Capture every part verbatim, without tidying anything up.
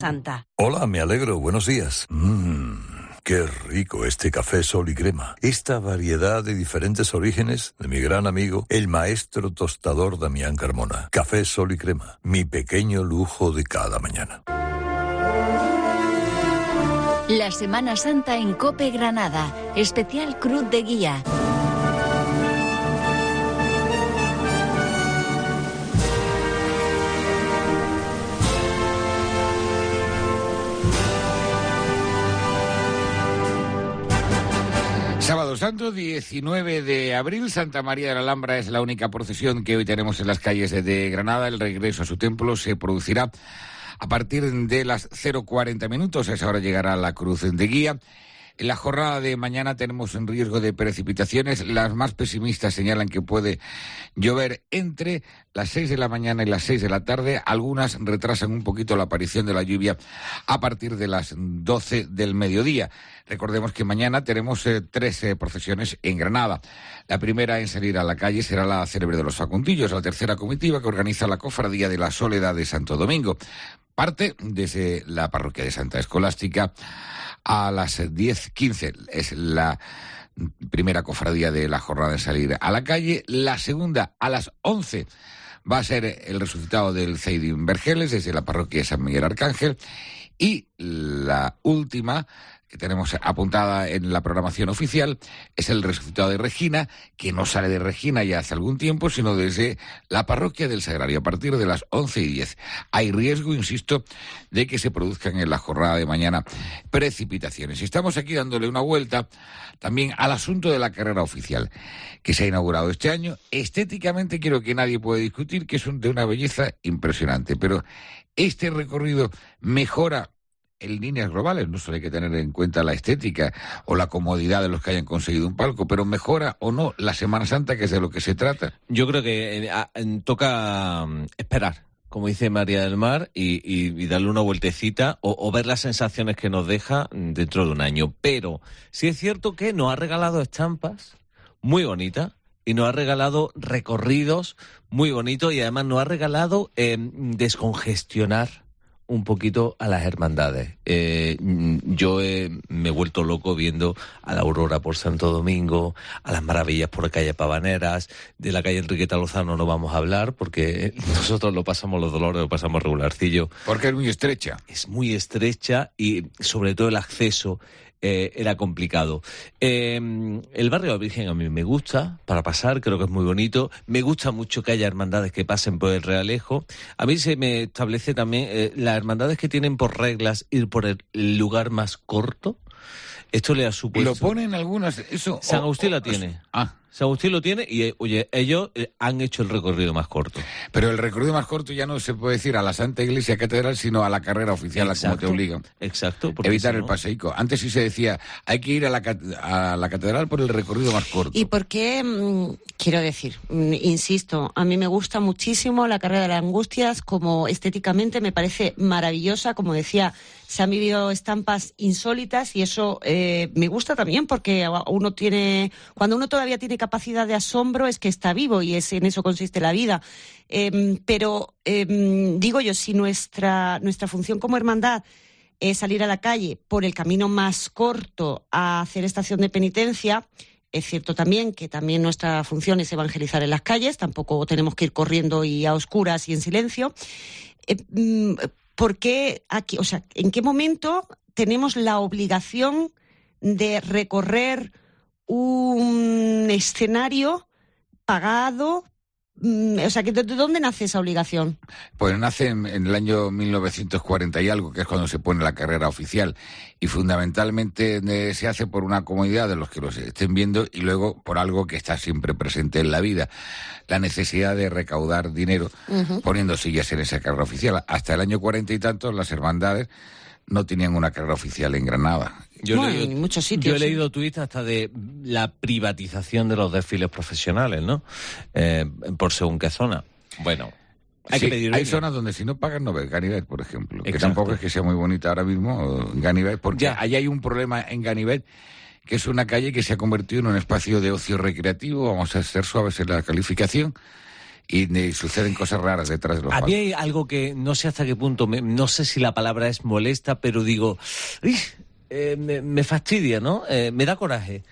Santa. Hola, me alegro, buenos días. Mmm, qué rico este café Sol y Crema. Esta variedad de diferentes orígenes de mi gran amigo, el maestro tostador Damián Carmona. Café Sol y Crema, mi pequeño lujo de cada mañana. La Semana Santa en COPE Granada, especial Cruz de Guía. Sábado Santo, diecinueve de abril, Santa María de la Alhambra es la única procesión que hoy tenemos en las calles de Granada. El regreso a su templo se producirá a partir de las cero cuarenta minutos, a esa hora llegará la cruz de guía. En la jornada de mañana tenemos un riesgo de precipitaciones. Las más pesimistas señalan que puede llover entre las seis de la mañana y las seis de la tarde. Algunas retrasan un poquito la aparición de la lluvia a partir de las doce del mediodía. Recordemos que mañana tenemos eh, tres eh, procesiones en Granada. La primera en salir a la calle será la célebre de los Facundillos, la tercera comitiva que organiza la Cofradía de la Soledad de Santo Domingo. Parte desde la parroquia de Santa Escolástica a las diez quince. Es la primera cofradía de la jornada de salir a la calle. La segunda a las once va a ser el resucitado del Ceidín Vergeles desde la parroquia de San Miguel Arcángel. Y la última que tenemos apuntada en la programación oficial es el resucitado de Regina, que no sale de Regina ya hace algún tiempo, sino desde la parroquia del Sagrario, a partir de las once y diez. Hay riesgo, insisto, de que se produzcan en la jornada de mañana precipitaciones. Y estamos aquí dándole una vuelta también al asunto de la carrera oficial, que se ha inaugurado este año. Estéticamente creo que nadie puede discutir que es de una belleza impresionante, pero este recorrido mejora en líneas globales. No solo hay que tener en cuenta la estética o la comodidad de los que hayan conseguido un palco, pero mejora o no la Semana Santa, que es de lo que se trata. Yo creo que eh, a, en, toca um, esperar, como dice María del Mar, y, y, y darle una vueltecita o, o ver las sensaciones que nos deja dentro de un año. Pero sí es cierto que nos ha regalado estampas muy bonitas y nos ha regalado recorridos muy bonitos y además nos ha regalado eh, descongestionar un poquito a las hermandades. Eh, yo eh, me he vuelto loco viendo a la Aurora por Santo Domingo, a las Maravillas por calle Pavaneras. De la calle Enriqueta Lozano no vamos a hablar porque nosotros lo pasamos, los dolores lo pasamos regularcillo. Porque es muy estrecha. Es muy estrecha y sobre todo el acceso Eh, era complicado. Eh, el barrio de la Virgen a mí me gusta para pasar, creo que es muy bonito. Me gusta mucho que haya hermandades que pasen por el Realejo. A mí se me establece también eh, las hermandades que tienen por reglas ir por el lugar más corto. Esto le ha supuesto... Lo ponen algunas... Eso, San o, Agustín o, la tiene. Ah. San Agustín lo tiene y, oye, ellos eh, han hecho el recorrido más corto. Pero el recorrido más corto ya no se puede decir a la Santa Iglesia Catedral, sino a la carrera oficial, exacto, a como te obligan. Exacto. Evitar si el no... paseico. Antes sí se decía, hay que ir a la, a la Catedral por el recorrido más corto. ¿Y por qué? Mmm, quiero decir, mmm, insisto, a mí me gusta muchísimo la carrera de las Angustias, como estéticamente me parece maravillosa, como decía, se han vivido estampas insólitas y eso eh, me gusta también porque uno tiene, cuando uno todavía tiene capacidad de asombro es que está vivo y es en eso consiste la vida. Eh, pero eh, digo yo, si nuestra nuestra función como hermandad es salir a la calle por el camino más corto a hacer estación de penitencia, es cierto también que también nuestra función es evangelizar en las calles, tampoco tenemos que ir corriendo y a oscuras y en silencio. Eh, ¿Por qué aquí, o sea, en qué momento tenemos la obligación de recorrer un escenario pagado? O sea, ¿de dónde nace esa obligación? Pues nace en, en el año mil novecientos cuarenta y algo, que es cuando se pone la carrera oficial. Y fundamentalmente eh, se hace por una comodidad de los que los estén viendo y luego por algo que está siempre presente en la vida. La necesidad de recaudar dinero uh-huh. poniendo sillas en esa carrera oficial. Hasta el año cuarenta y tantos las hermandades no tenían una carrera oficial en Granada. Yo, bueno, he leído, en muchos sitios, yo he leído sí. tuits hasta de la privatización de los desfiles profesionales, ¿no? Eh, por según qué zona. Bueno, hay sí, que pedir... Hay zonas donde si no pagas no ves. Ganivet, por ejemplo. Exacto. Que tampoco es que sea muy bonita ahora mismo, Ganivet, porque ya. Allí hay un problema en Ganivet, que es una calle que se ha convertido en un espacio de ocio recreativo, vamos a ser suaves en la calificación, y, y suceden cosas raras detrás de los A palos. mí hay algo que no sé hasta qué punto, me, no sé si la palabra es molesta, pero digo, ¡uy! Eh, me, me fastidia, ¿no? Eh, me da coraje.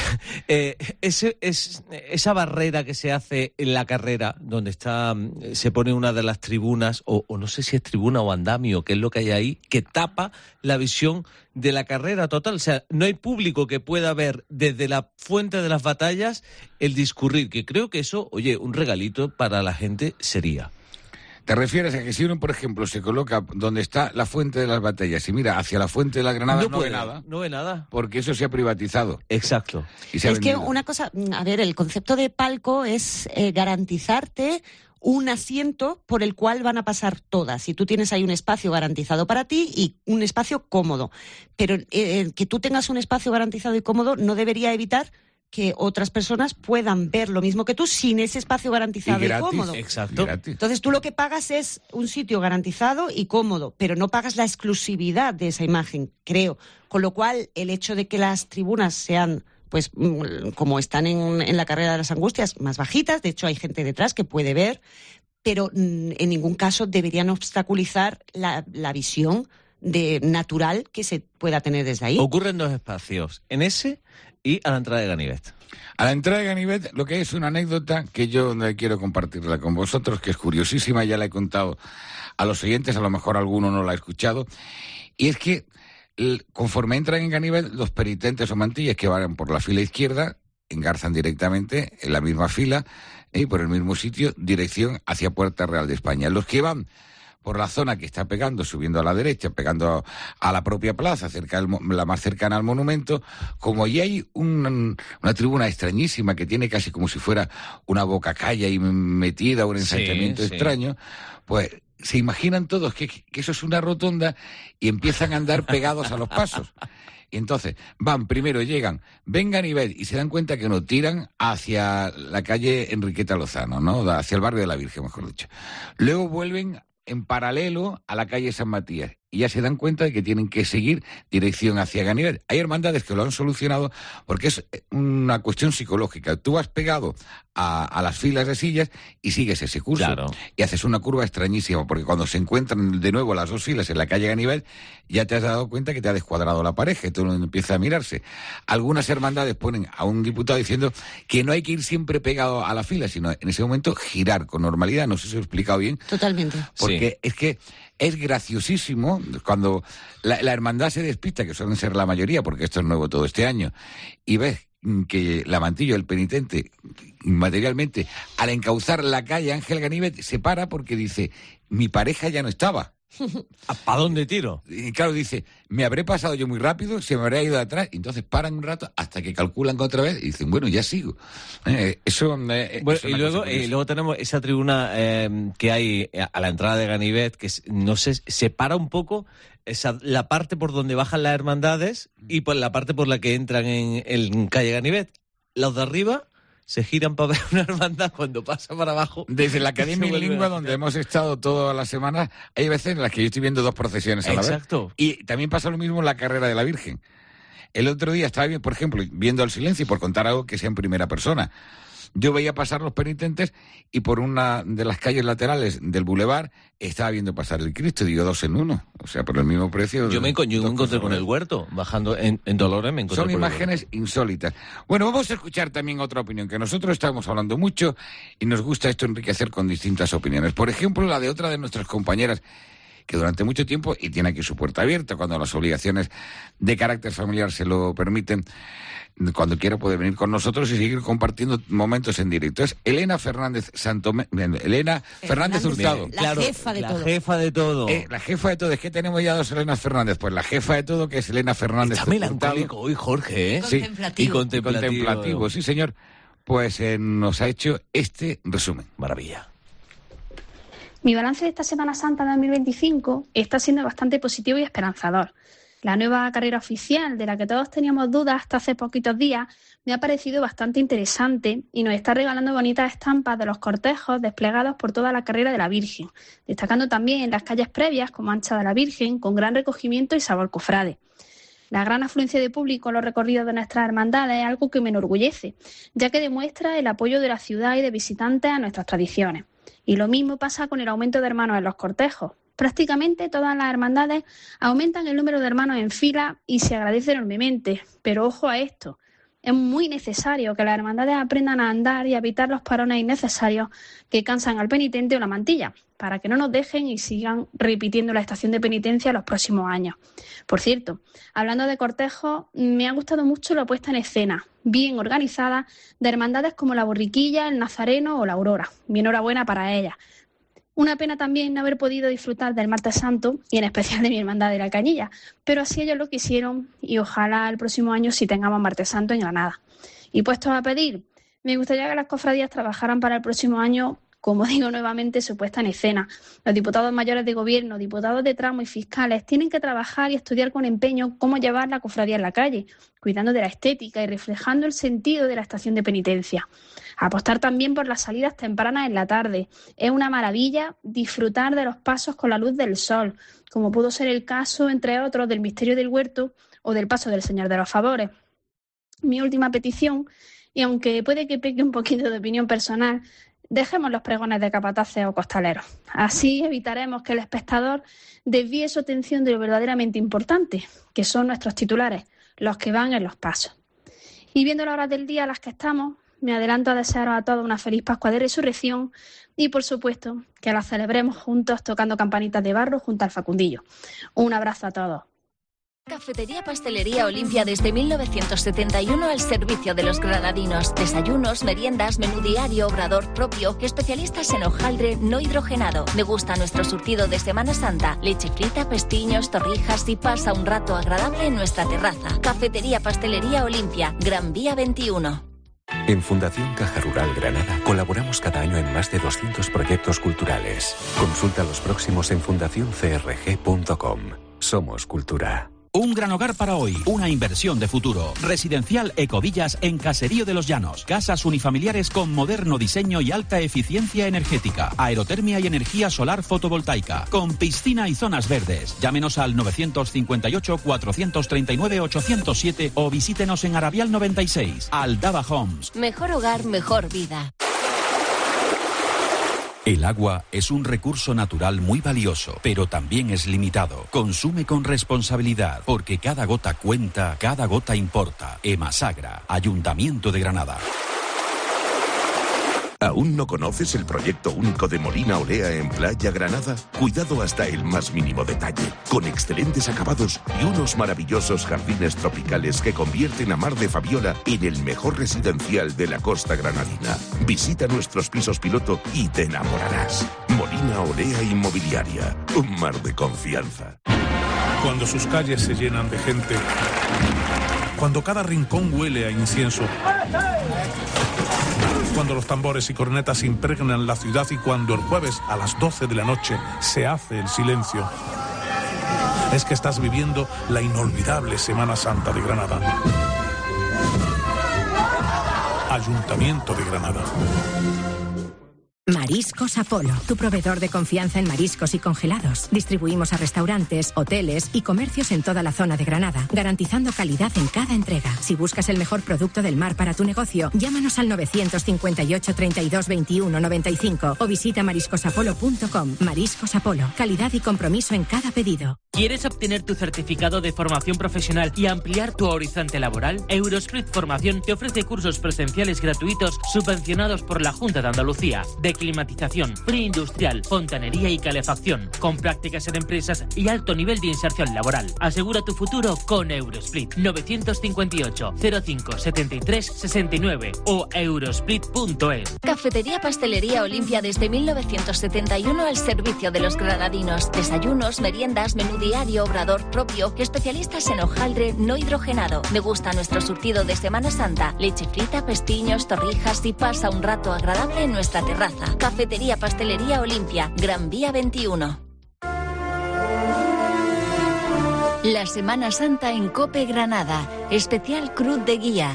eh, ese, es, esa barrera que se hace en la carrera, donde está, se pone una de las tribunas, o, o no sé si es tribuna o andamio, que es lo que hay ahí, que tapa la visión de la carrera total. O sea, no hay público que pueda ver desde la fuente de las batallas el discurrir, que creo que eso, oye, un regalito para la gente sería. ¿Te refieres a que si uno, por ejemplo, se coloca donde está la fuente de las batallas y mira hacia la fuente de las granadas, no, no puede, ve nada? No ve nada. Porque eso se ha privatizado. Exacto. Y se ha es que vendido. una cosa, a ver, el concepto de palco es eh, garantizarte un asiento por el cual van a pasar todas. Y tú tienes ahí un espacio garantizado para ti y un espacio cómodo. Pero eh, que tú tengas un espacio garantizado y cómodo no debería evitar que otras personas puedan ver lo mismo que tú sin ese espacio garantizado y, y, gratis, cómodo. Exacto. Y gratis. Entonces tú lo que pagas es un sitio garantizado y cómodo, pero no pagas la exclusividad de esa imagen, creo. Con lo cual, el hecho de que las tribunas sean, pues, como están en, en la carrera de las angustias, más bajitas, de hecho hay gente detrás que puede ver, pero en ningún caso deberían obstaculizar la, la visión de natural que se pueda tener desde ahí. Ocurren dos espacios, en ese y a la entrada de Ganivet. A la entrada de Ganivet, lo que es una anécdota que yo quiero compartirla con vosotros, que es curiosísima, ya la he contado a los oyentes, a lo mejor alguno no la ha escuchado, y es que conforme entran en Ganivet, los penitentes o mantillas que van por la fila izquierda engarzan directamente en la misma fila y por el mismo sitio, dirección hacia Puerta Real de España. Los que van por la zona que está pegando, subiendo a la derecha, pegando a la propia plaza, cerca del, la más cercana al monumento, como allí hay un, una tribuna extrañísima que tiene casi como si fuera una bocacalla ahí metida, un ensanchamiento sí, extraño, sí. pues se imaginan todos que, que eso es una rotonda y empiezan a andar pegados a los pasos. Y entonces van, primero llegan, ven Ganivet y se dan cuenta que no tiran hacia la calle Enriqueta Lozano, ¿no? Hacia el barrio de la Virgen, mejor dicho. Luego vuelven en paralelo a la calle San Matías y ya se dan cuenta de que tienen que seguir dirección hacia Ganivet. Hay hermandades que lo han solucionado porque es una cuestión psicológica. Tú vas pegado a, a las filas de sillas y sigues ese curso. Claro. Y haces una curva extrañísima porque cuando se encuentran de nuevo las dos filas en la calle Ganivet ya te has dado cuenta que te ha descuadrado la pareja y todo empieza a mirarse. Algunas hermandades ponen a un diputado diciendo que no hay que ir siempre pegado a la fila, sino en ese momento girar con normalidad. No sé si lo he explicado bien. Totalmente. Porque sí. Es que es graciosísimo cuando la, la hermandad se despista, que suelen ser la mayoría, porque esto es nuevo todo este año, y ves que la mantilla, el penitente, materialmente, al encauzar la calle Ángel Ganivet, se para porque dice, mi pareja ya no estaba. ¿Para dónde tiro? Y claro, dice, me habré pasado yo muy rápido, se me habrá ido de atrás, y entonces paran un rato hasta que calculan otra vez y dicen, bueno, ya sigo. Eh, eso, eh, bueno, es y luego, eh, luego tenemos esa tribuna eh, que hay a la entrada de Ganivet, que no sé, separa un poco esa, la parte por donde bajan las hermandades y por la parte por la que entran en, en calle Ganivet. Los de arriba se giran para ver una hermandad cuando pasa para abajo. Desde la Academia en Lingua, donde hemos estado todas las semanas, hay veces en las que yo estoy viendo dos procesiones a la vez. Exacto. Y también pasa lo mismo en la carrera de la Virgen. El otro día estaba, bien, por ejemplo, viendo el silencio, y por contar algo que sea en primera persona. Yo veía pasar los penitentes y por una de las calles laterales del bulevar estaba viendo pasar el Cristo, digo, dos en uno. O sea, por el mismo precio. Yo me, yo me encontré con el huerto, bajando en, en Dolores me encontré Son con imágenes insólitas. Bueno, vamos a escuchar también otra opinión, que nosotros estamos hablando mucho y nos gusta esto enriquecer con distintas opiniones. Por ejemplo, la de otra de nuestras compañeras, que durante mucho tiempo, y tiene aquí su puerta abierta, cuando las obligaciones de carácter familiar se lo permiten, cuando quiera puede venir con nosotros y seguir compartiendo momentos en directo. Es Elena Fernández Santomé, Elena Fernández, Fernández Hurtado. La claro, jefa de la todo. La jefa de todo. Eh, la jefa de todo. Es que tenemos ya dos Elenas Fernández. Pues la jefa de todo, que es Elena Fernández Está Hurtado. melancólico hoy, Jorge, ¿eh? Sí. Contemplativo. Y contemplativo. Contemplativo, sí, señor. Pues eh, nos ha hecho este resumen. Maravilla. Mi balance de esta Semana Santa de dos mil veinticinco está siendo bastante positivo y esperanzador. La nueva carrera oficial, de la que todos teníamos dudas hasta hace poquitos días, me ha parecido bastante interesante y nos está regalando bonitas estampas de los cortejos desplegados por toda la carrera de la Virgen, destacando también las calles previas como Ancha de la Virgen, con gran recogimiento y sabor cofrade. La gran afluencia de público en los recorridos de nuestras hermandades es algo que me enorgullece, ya que demuestra el apoyo de la ciudad y de visitantes a nuestras tradiciones. Y lo mismo pasa con el aumento de hermanos en los cortejos. Prácticamente todas las hermandades aumentan el número de hermanos en fila y se agradece enormemente. Pero ojo a esto, es muy necesario que las hermandades aprendan a andar y a evitar los parones innecesarios que cansan al penitente o la mantilla, para que no nos dejen y sigan repitiendo la estación de penitencia los próximos años. Por cierto, hablando de cortejos, me ha gustado mucho la puesta en escena, bien organizada, de hermandades como la Borriquilla, el Nazareno o la Aurora. Mi enhorabuena para ellas. Una pena también no haber podido disfrutar del Martes Santo y en especial de mi hermandad de la Cañilla, pero así ellos lo quisieron y ojalá el próximo año sí tengamos Martes Santo en Granada. Y puestos a pedir, me gustaría que las cofradías trabajaran para el próximo año, como digo nuevamente, su puesta en escena. Los diputados mayores de gobierno, diputados de tramo y fiscales tienen que trabajar y estudiar con empeño cómo llevar la cofradía en la calle, cuidando de la estética y reflejando el sentido de la estación de penitencia. Apostar también por las salidas tempranas en la tarde. Es una maravilla disfrutar de los pasos con la luz del sol, como pudo ser el caso, entre otros, del Misterio del Huerto o del Paso del Señor de los Favores. Mi última petición, y aunque puede que peque un poquito de opinión personal, dejemos los pregones de capataces o costaleros. Así evitaremos que el espectador desvíe su atención de lo verdaderamente importante, que son nuestros titulares, los que van en los pasos. Y viendo las horas del día a las que estamos, me adelanto a desearos a todos una feliz Pascua de Resurrección y, por supuesto, que la celebremos juntos tocando campanitas de barro junto al Facundillo. Un abrazo a todos. Cafetería Pastelería Olimpia desde mil novecientos setenta y uno al servicio de los granadinos. Desayunos, meriendas, menú diario, obrador propio, especialistas en hojaldre no hidrogenado. Degusta nuestro surtido de Semana Santa, leche frita, pestiños, torrijas y pasa un rato agradable en nuestra terraza. Cafetería Pastelería Olimpia, Gran Vía veintiuno. En Fundación Caja Rural Granada colaboramos cada año en más de doscientos proyectos culturales. Consulta los próximos en fundación c r g punto com. Somos cultura. Un gran hogar para hoy, una inversión de futuro. Residencial Ecovillas en Caserío de los Llanos. Casas unifamiliares con moderno diseño y alta eficiencia energética. Aerotermia y energía solar fotovoltaica. Con piscina y zonas verdes. Llámenos al nueve cinco ocho, cuatro tres nueve, ocho cero siete o visítenos en Arabial noventa y seis. Aldaba Homes. Mejor hogar, mejor vida. El agua es un recurso natural muy valioso, pero también es limitado. Consume con responsabilidad, porque cada gota cuenta, cada gota importa. Emasagra, Ayuntamiento de Granada. ¿Aún no conoces el proyecto único de Molina Olea en Playa Granada? Cuidado hasta el más mínimo detalle, con excelentes acabados y unos maravillosos jardines tropicales que convierten a Mar de Fabiola en el mejor residencial de la costa granadina. Visita nuestros pisos piloto y te enamorarás. Molina Olea Inmobiliaria, un mar de confianza. Cuando sus calles se llenan de gente, cuando cada rincón huele a incienso, cuando los tambores y cornetas impregnan la ciudad y cuando el jueves a las doce de la noche se hace el silencio, es que estás viviendo la inolvidable Semana Santa de Granada. Ayuntamiento de Granada. Mariscos Apolo, tu proveedor de confianza en mariscos y congelados. Distribuimos a restaurantes, hoteles y comercios en toda la zona de Granada, garantizando calidad en cada entrega. Si buscas el mejor producto del mar para tu negocio, llámanos al nueve cinco ocho, treinta y dos, veintiuno, noventa y cinco o visita mariscos apolo punto com. Mariscos Apolo, calidad y compromiso en cada pedido. ¿Quieres obtener tu certificado de formación profesional y ampliar tu horizonte laboral? Eurosplit Formación te ofrece cursos presenciales gratuitos subvencionados por la Junta de Andalucía, de climatización, preindustrial, fontanería y calefacción, con prácticas en empresas y alto nivel de inserción laboral. Asegura tu futuro con Eurosplit. nueve cinco ocho, cero cinco, setenta y tres, sesenta y nueve o eurosplit punto es. Cafetería Pastelería Olimpia desde mil novecientos setenta y uno al servicio de los granadinos. Desayunos, meriendas, menú diario, obrador propio, especialistas en hojaldre no hidrogenado. Degusta nuestro surtido de Semana Santa, leche frita, pestiños, torrijas y pasa un rato agradable en nuestra terraza. Cafetería Pastelería Olimpia, Gran Vía veintiuno. La Semana Santa en COPE Granada, especial Cruz de Guía.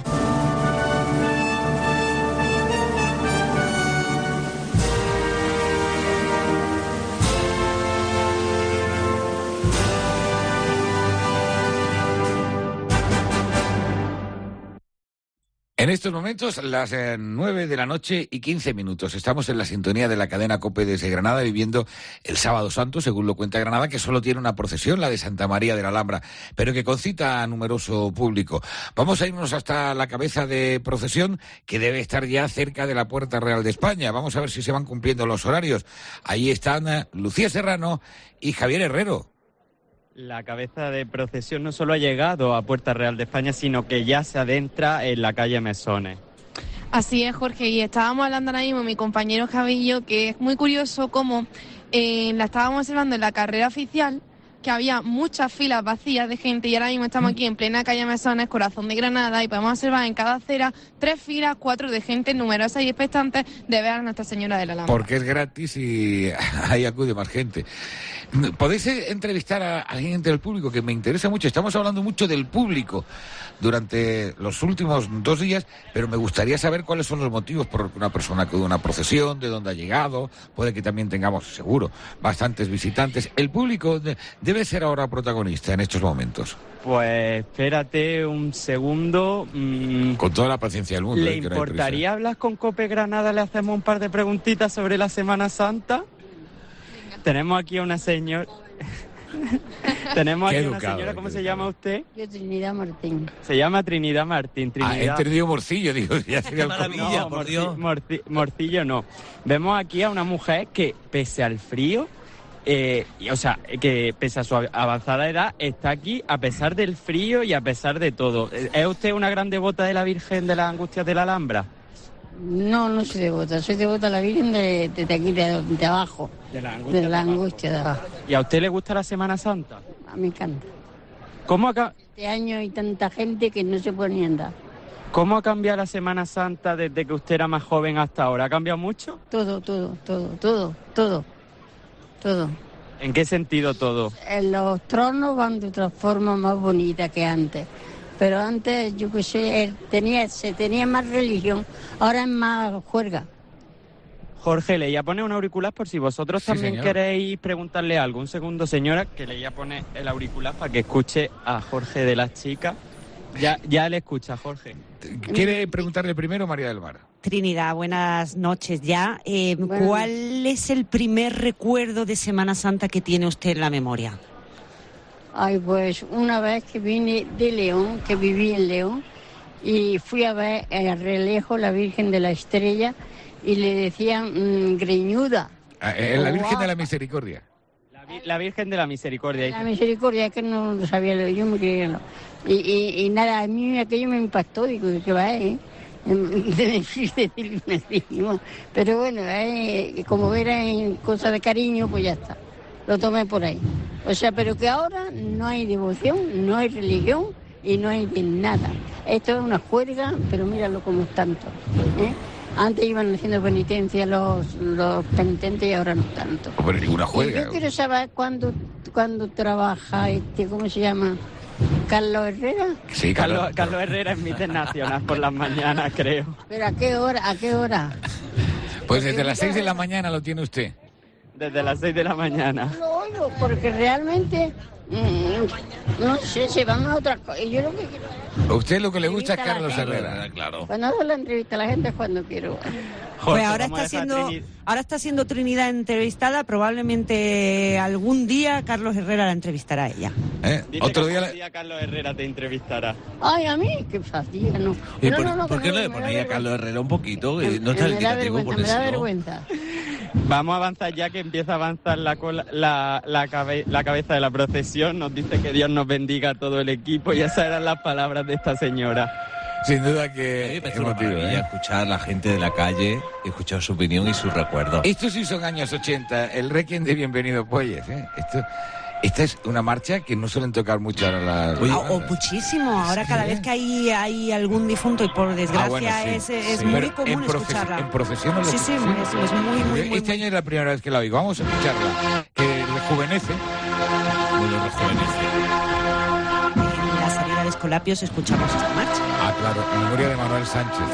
En estos momentos, las eh, nueve de la noche y quince minutos. Estamos en la sintonía de la cadena COPE desde Granada, viviendo el Sábado Santo, según lo cuenta Granada, que solo tiene una procesión, la de Santa María de la Alhambra, pero que concita a numeroso público. Vamos a irnos hasta la cabeza de procesión, que debe estar ya cerca de la Puerta Real de España. Vamos a ver si se van cumpliendo los horarios. Ahí están eh, Lucía Serrano y Javier Herrero. La cabeza de procesión no solo ha llegado a Puerta Real de España, sino que ya se adentra en la calle Mesones. Así es, Jorge, y estábamos hablando ahora mismo mi compañero Javi y yo, que es muy curioso cómo eh, la estábamos observando en la carrera oficial, que había muchas filas vacías de gente, y ahora mismo estamos aquí en plena calle Mesones, corazón de Granada, y podemos observar en cada acera tres filas, cuatro de gente numerosa y expectantes de ver a Nuestra Señora de la Alhambra. Porque es gratis y ahí acude más gente. ¿Podéis entrevistar a alguien del público? Que me interesa mucho. Estamos hablando mucho del público durante los últimos dos días, pero me gustaría saber cuáles son los motivos por una persona que de una procesión, de dónde ha llegado. Puede que también tengamos, seguro, bastantes visitantes. El público debe ser ahora protagonista en estos momentos. Pues espérate un segundo. Mm, con toda la paciencia del mundo. ¿Le importaría hablar con COPE Granada? Le hacemos un par de preguntitas sobre la Semana Santa. Tenemos aquí a una señora. Tenemos aquí a una señora, ¿cómo se llama usted? Yo, Trinidad Martín. Se llama Trinidad Martín. Trinidad. Ah, he entendido Morcillo, digo, ya sería el maravilla, no, por Dios. Morci, Morcillo no. Vemos aquí a una mujer que, pese al frío, eh, y, o sea, que pese a su avanzada edad, está aquí a pesar del frío y a pesar de todo. ¿Es usted una gran devota de la Virgen de las Angustias de la Alhambra? No, no soy devota, soy devota a la Virgen de, de, de aquí, de, de abajo. De la angustia de, la de, angustia de abajo. ¿Y a usted le gusta la Semana Santa? A mí me encanta. ¿Cómo acá? Este año hay tanta gente que no se puede ni andar. ¿Cómo ha cambiado la Semana Santa desde que usted era más joven hasta ahora? ¿Ha cambiado mucho? Todo, todo, todo, todo, todo, todo. ¿En qué sentido todo? En los tronos van de otra forma más bonita que antes. Pero antes, yo qué sé, tenía, se tenía más religión, ahora es más juerga. Jorge, le voy a poner un auricular por si vosotros sí, también señor. queréis preguntarle algo. Un segundo, señora, que le voy a poner el auricular para que escuche a Jorge de las chicas. Ya, ya le escucha, Jorge. ¿Quiere preguntarle primero, María del Mar? Trinidad, buenas noches ya. Eh, Bueno. ¿Cuál es el primer recuerdo de Semana Santa que tiene usted en la memoria? Ay, pues una vez que vine de León, que viví en León, y fui a ver a Relejo la Virgen de la Estrella, y le decían mmm, greñuda. Ah, eh, la Virgen de la Misericordia. La, la Virgen de la Misericordia. La Misericordia, que no lo sabía, yo me creía. No. Y, y, y nada, a mí aquello me impactó, digo, ¿qué va, eh? Pero bueno, eh, como era en cosa de cariño, pues ya está. Lo tomé por ahí. O sea, pero que ahora no hay devoción, no hay religión y no hay de nada. Esto es una juerga, pero míralo como es tanto. ¿eh? Antes iban haciendo penitencia los, los penitentes y ahora no tanto. Pero ninguna Y juerga. yo quiero saber cuándo, cuándo trabaja este, ¿cómo se llama? ¿Carlos Herrera? Sí, Carlos, Carlos. Carlos Herrera es mi nacional por las mañanas, creo. ¿Pero a qué hora? ¿A qué hora? Pues desde las seis de la mañana lo tiene usted. Desde las seis de la mañana. No lo oigo, porque realmente, mmm, no sé, se van a otra cosa. Yo lo que quiero... A usted lo que le gusta es Entrevista a Carlos la gente. Herrera, claro. Cuando hago la entrevista a la gente es cuando quiero. Pues ahora vamos a está dejar siendo, Trini- ahora está siendo Trinidad entrevistada, probablemente algún día Carlos Herrera la entrevistará a ella. ¿Eh? Dile Otro que día... algún la- día Carlos Herrera te entrevistará. Ay, a mí, qué fatiga, no. ¿Y no, por, no, no, por que qué no, no le me da ponéis a Carlos vergüenza. Herrera un poquito? Que no está Me el da indicativo, vergüenza, porque me da si no... vergüenza. Vamos a avanzar ya que empieza a avanzar la, cola- la, la, cabe- la cabeza de la procesión. Nos dice que Dios nos bendiga a todo el equipo y esas eran las palabras de esta señora. Sin duda A mí que me parece una emotivo, maravilla ¿eh? escuchar a la gente de la calle, escuchar su opinión y sus recuerdos. Estos sí son años ochenta, el Requiem de Bienvenido Puelles, ¿eh? Esto, esta es una marcha que no suelen tocar mucho ahora las... Ah, o muchísimo. Ahora cada vez que hay, hay algún difunto, y por desgracia Ah, bueno, sí, es, es sí. muy Pero común en proces- escucharla. En procesión no lo Sí, sí, escucho. es, es muy, muy, muy... Este año es la primera vez que la oigo. Vamos a escucharla, que rejuvenece. Bueno, rejuvenece. En la salida de Escolapios escuchamos esta marcha. Ah, claro, en memoria de Manuel Sánchez,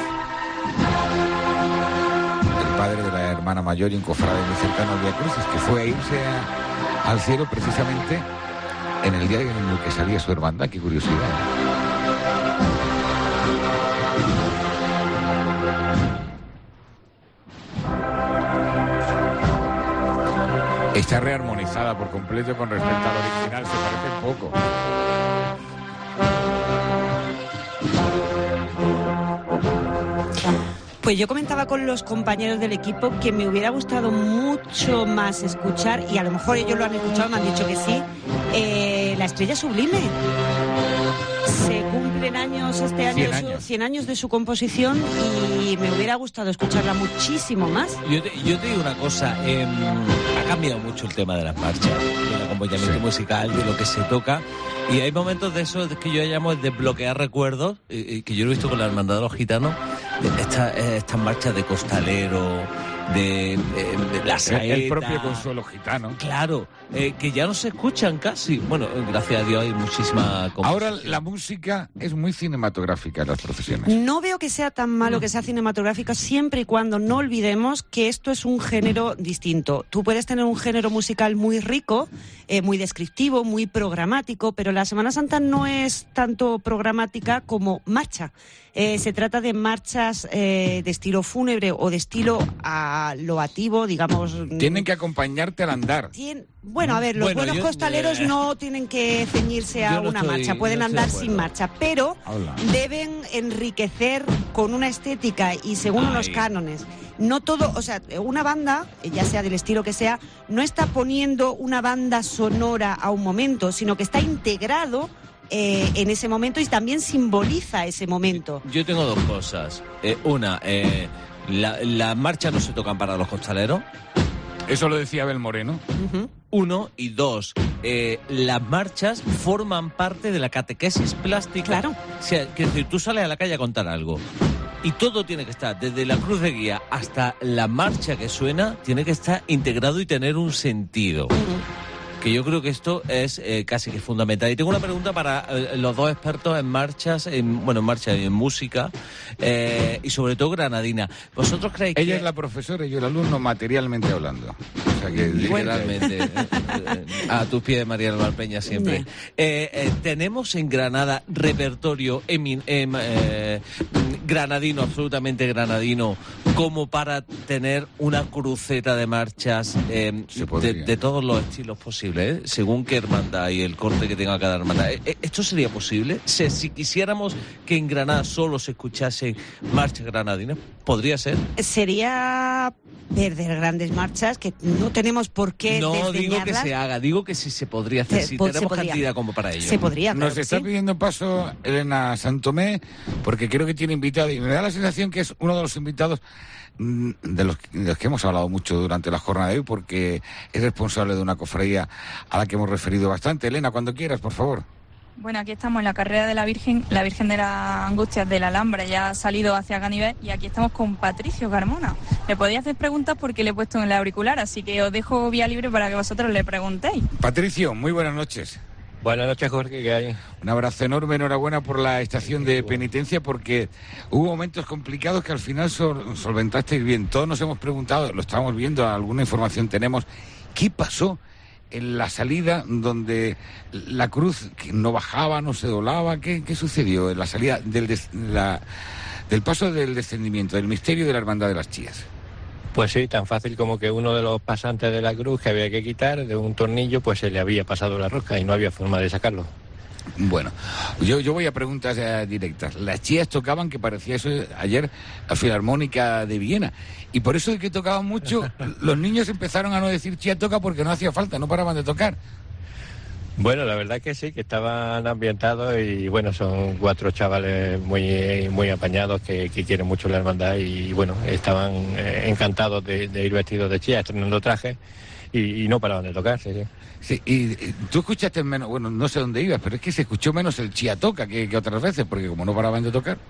el padre de la hermana mayor y un cofrade muy cercano al Vía Crucis, que fue a irse a- al cielo precisamente en el día en el que salía su hermandad. Qué curiosidad. Está rearmonizada por completo con respecto al original, se parece poco. Pues yo comentaba con los compañeros del equipo que me hubiera gustado mucho más escuchar, y a lo mejor ellos lo han escuchado, me han dicho que sí, eh, La Estrella Sublime. Se cumplen años este año, cien de su, años. cien años de su composición, y me hubiera gustado escucharla muchísimo más. Yo te, yo te digo una cosa, eh, ha cambiado mucho el tema de las marchas, del acompañamiento Sí. musical, de lo que se toca, y hay momentos de eso que yo llamo desbloquear recuerdos, eh, eh, que yo lo he visto con la Hermandad de los Gitanos, de esta, eh, estas marchas de costalero, de, de, de la saeta. El propio Consuelo Gitano. Claro, eh, que ya no se escuchan casi. Bueno, gracias a Dios hay muchísima... Ahora la música es muy cinematográfica en las procesiones. No veo que sea tan malo que sea cinematográfico, siempre y cuando no olvidemos que esto es un género distinto. Tú puedes tener un género musical muy rico, eh, muy descriptivo, muy programático, pero la Semana Santa no es tanto programática como marcha. Eh, se trata de marchas eh, de estilo fúnebre o de estilo a loativo, digamos. Tienen que acompañarte al andar. Tien... Bueno, a ver, los Bueno, buenos yo- costaleros eh, no tienen que ceñirse a yo no una estoy- marcha, pueden no estoy de andar sin acuerdo. marcha, pero Hola. deben enriquecer con una estética y según Ay. unos cánones. No todo, o sea, una banda, ya sea del estilo que sea, no está poniendo una banda sonora a un momento, sino que está integrado eh, en ese momento y también simboliza ese momento. Yo tengo dos cosas. Eh, una, eh, la- las marchas no se tocan para los costaleros. Eso lo decía Abel Moreno. Ujú. Uno, y dos, eh, las marchas forman parte de la catequesis plástica. Claro. O sea, que decir, tú sales a la calle a contar algo y todo tiene que estar, desde la cruz de guía hasta la marcha que suena, tiene que estar integrado y tener un sentido. Que yo creo que esto es eh, casi que fundamental. Y tengo una pregunta para eh, los dos expertos en marchas, en, bueno, en marcha y en música, eh, y sobre todo granadina. ¿Vosotros creéis Ella que...? es la profesora y yo el alumno, materialmente hablando. O sea que Literalmente. eh, eh, a tus pies, María del Mar Peña, siempre. Sí. Eh, eh, tenemos en Granada repertorio emin- em, eh, granadino, absolutamente granadino, como para tener una cruceta de marchas eh, Se de, podría. de todos los estilos posibles, ¿eh? Según qué hermandad y el corte que tenga cada hermandad. Eh, eh, ¿Esto sería posible? Si, si quisiéramos que en Granada solo se escuchasen marchas granadinas, ¿podría ser? Sería perder grandes marchas que no tenemos por qué No digo que desdeñarlas. se haga, digo que si se podría hacer, Se- si po- se tenemos podría. cantidad como para ello. Se podría, claro Nos que está sí. pidiendo paso Elena Santomé, porque creo que tiene invitado, y me da la sensación que es uno de los invitados mm, de los, de los que hemos hablado mucho durante la jornada de hoy, porque es responsable de una cofradía a la que hemos referido bastante. Elena, cuando quieras, por favor. Bueno, aquí estamos en la carrera de la Virgen, la Virgen de las Angustias de la Alhambra, ya ha salido hacia Ganivet, y aquí estamos con Patricio Carmona. Le podéis hacer preguntas porque le he puesto en el auricular, así que os dejo vía libre para que vosotros le preguntéis. Patricio, muy buenas noches. Buenas noches, Jorge, ¿qué hay? Un abrazo enorme, enhorabuena por la estación de penitencia, porque hubo momentos complicados que al final sol- solventasteis bien. Todos nos hemos preguntado, lo estamos viendo, alguna información tenemos, ¿qué pasó en la salida donde la cruz que no bajaba, no se doblaba? ¿Qué, qué sucedió en la salida del, des- la- del paso del descendimiento, del misterio de la Hermandad de las Chías? Pues sí, tan fácil como que uno de los pasantes de la cruz que había que quitar de un tornillo, pues se le había pasado la rosca y no había forma de sacarlo. Bueno, yo, yo voy a preguntas eh, directas. Las Chías tocaban, que parecía eso ayer, la Filarmónica de Viena. Y por eso de que tocaban mucho, los niños empezaron a no decir Chía toca porque no hacía falta, no paraban de tocar. Bueno, la verdad que sí, que estaban ambientados y bueno, son cuatro chavales muy muy apañados que, que quieren mucho la hermandad y bueno, estaban eh, encantados de, de ir vestidos de chía, estrenando trajes y, y no paraban de tocar, sí, sí. Sí, y eh, tú escuchaste menos, bueno, no sé dónde ibas, pero es que se escuchó menos el Chía toca que, que otras veces, porque como no paraban de tocar.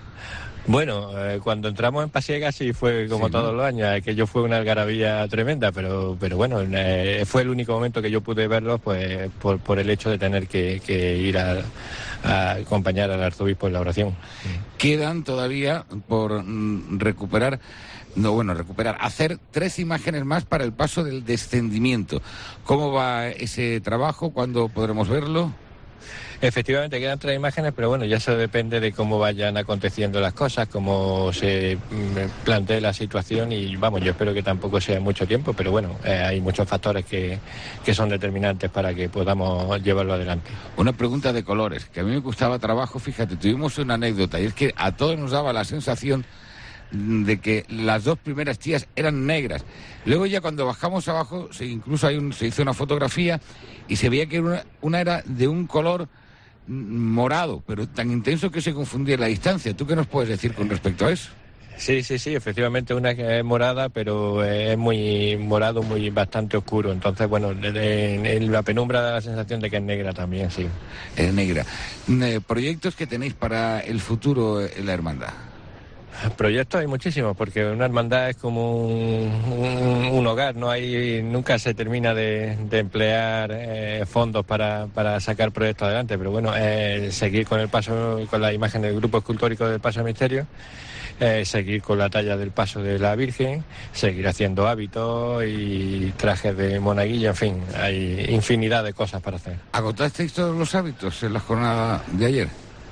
Bueno, eh, cuando entramos en Pasiega sí fue como Sí, ¿no? todos los años, aquello fue una algarabía tremenda, pero pero bueno, eh, fue el único momento que yo pude verlos pues por, por el hecho de tener que, que ir a, a acompañar al arzobispo en la oración. Quedan todavía por mm, recuperar, no bueno, recuperar, hacer tres imágenes más para el paso del descendimiento. ¿Cómo va ese trabajo? ¿Cuándo podremos verlo? Efectivamente quedan tres imágenes, pero bueno, ya eso depende de cómo vayan aconteciendo las cosas, cómo se mm, plantee la situación y vamos, yo espero que tampoco sea mucho tiempo, pero bueno, eh, hay muchos factores que, que son determinantes para que podamos llevarlo adelante. Una pregunta de colores, que a mí me costaba trabajo, fíjate, tuvimos una anécdota y es que a todos nos daba la sensación de que las dos primeras tías eran negras. Luego ya cuando bajamos abajo, se, incluso hay un, se hizo una fotografía y se veía que una, una era de un color morado, pero tan intenso que se confundía la distancia. ¿Tú qué nos puedes decir con respecto a eso? Sí, sí, sí, efectivamente una que es morada, pero es muy morado, muy bastante oscuro. Entonces, bueno, en, en la penumbra da la sensación de que es negra también, sí. Es negra. ¿Proyectos que tenéis para el futuro en la hermandad? Proyectos hay muchísimos, porque una hermandad es como un, un, un hogar, no hay, nunca se termina de, de emplear eh, fondos para, para sacar proyectos adelante, pero bueno, eh, seguir con el paso, con la imagen del grupo escultórico del Paso del Misterio, eh, seguir con la talla del paso de la Virgen, seguir haciendo hábitos y trajes de monaguillo, en fin, hay infinidad de cosas para hacer. ¿Agotasteis todos los hábitos en la jornada de ayer?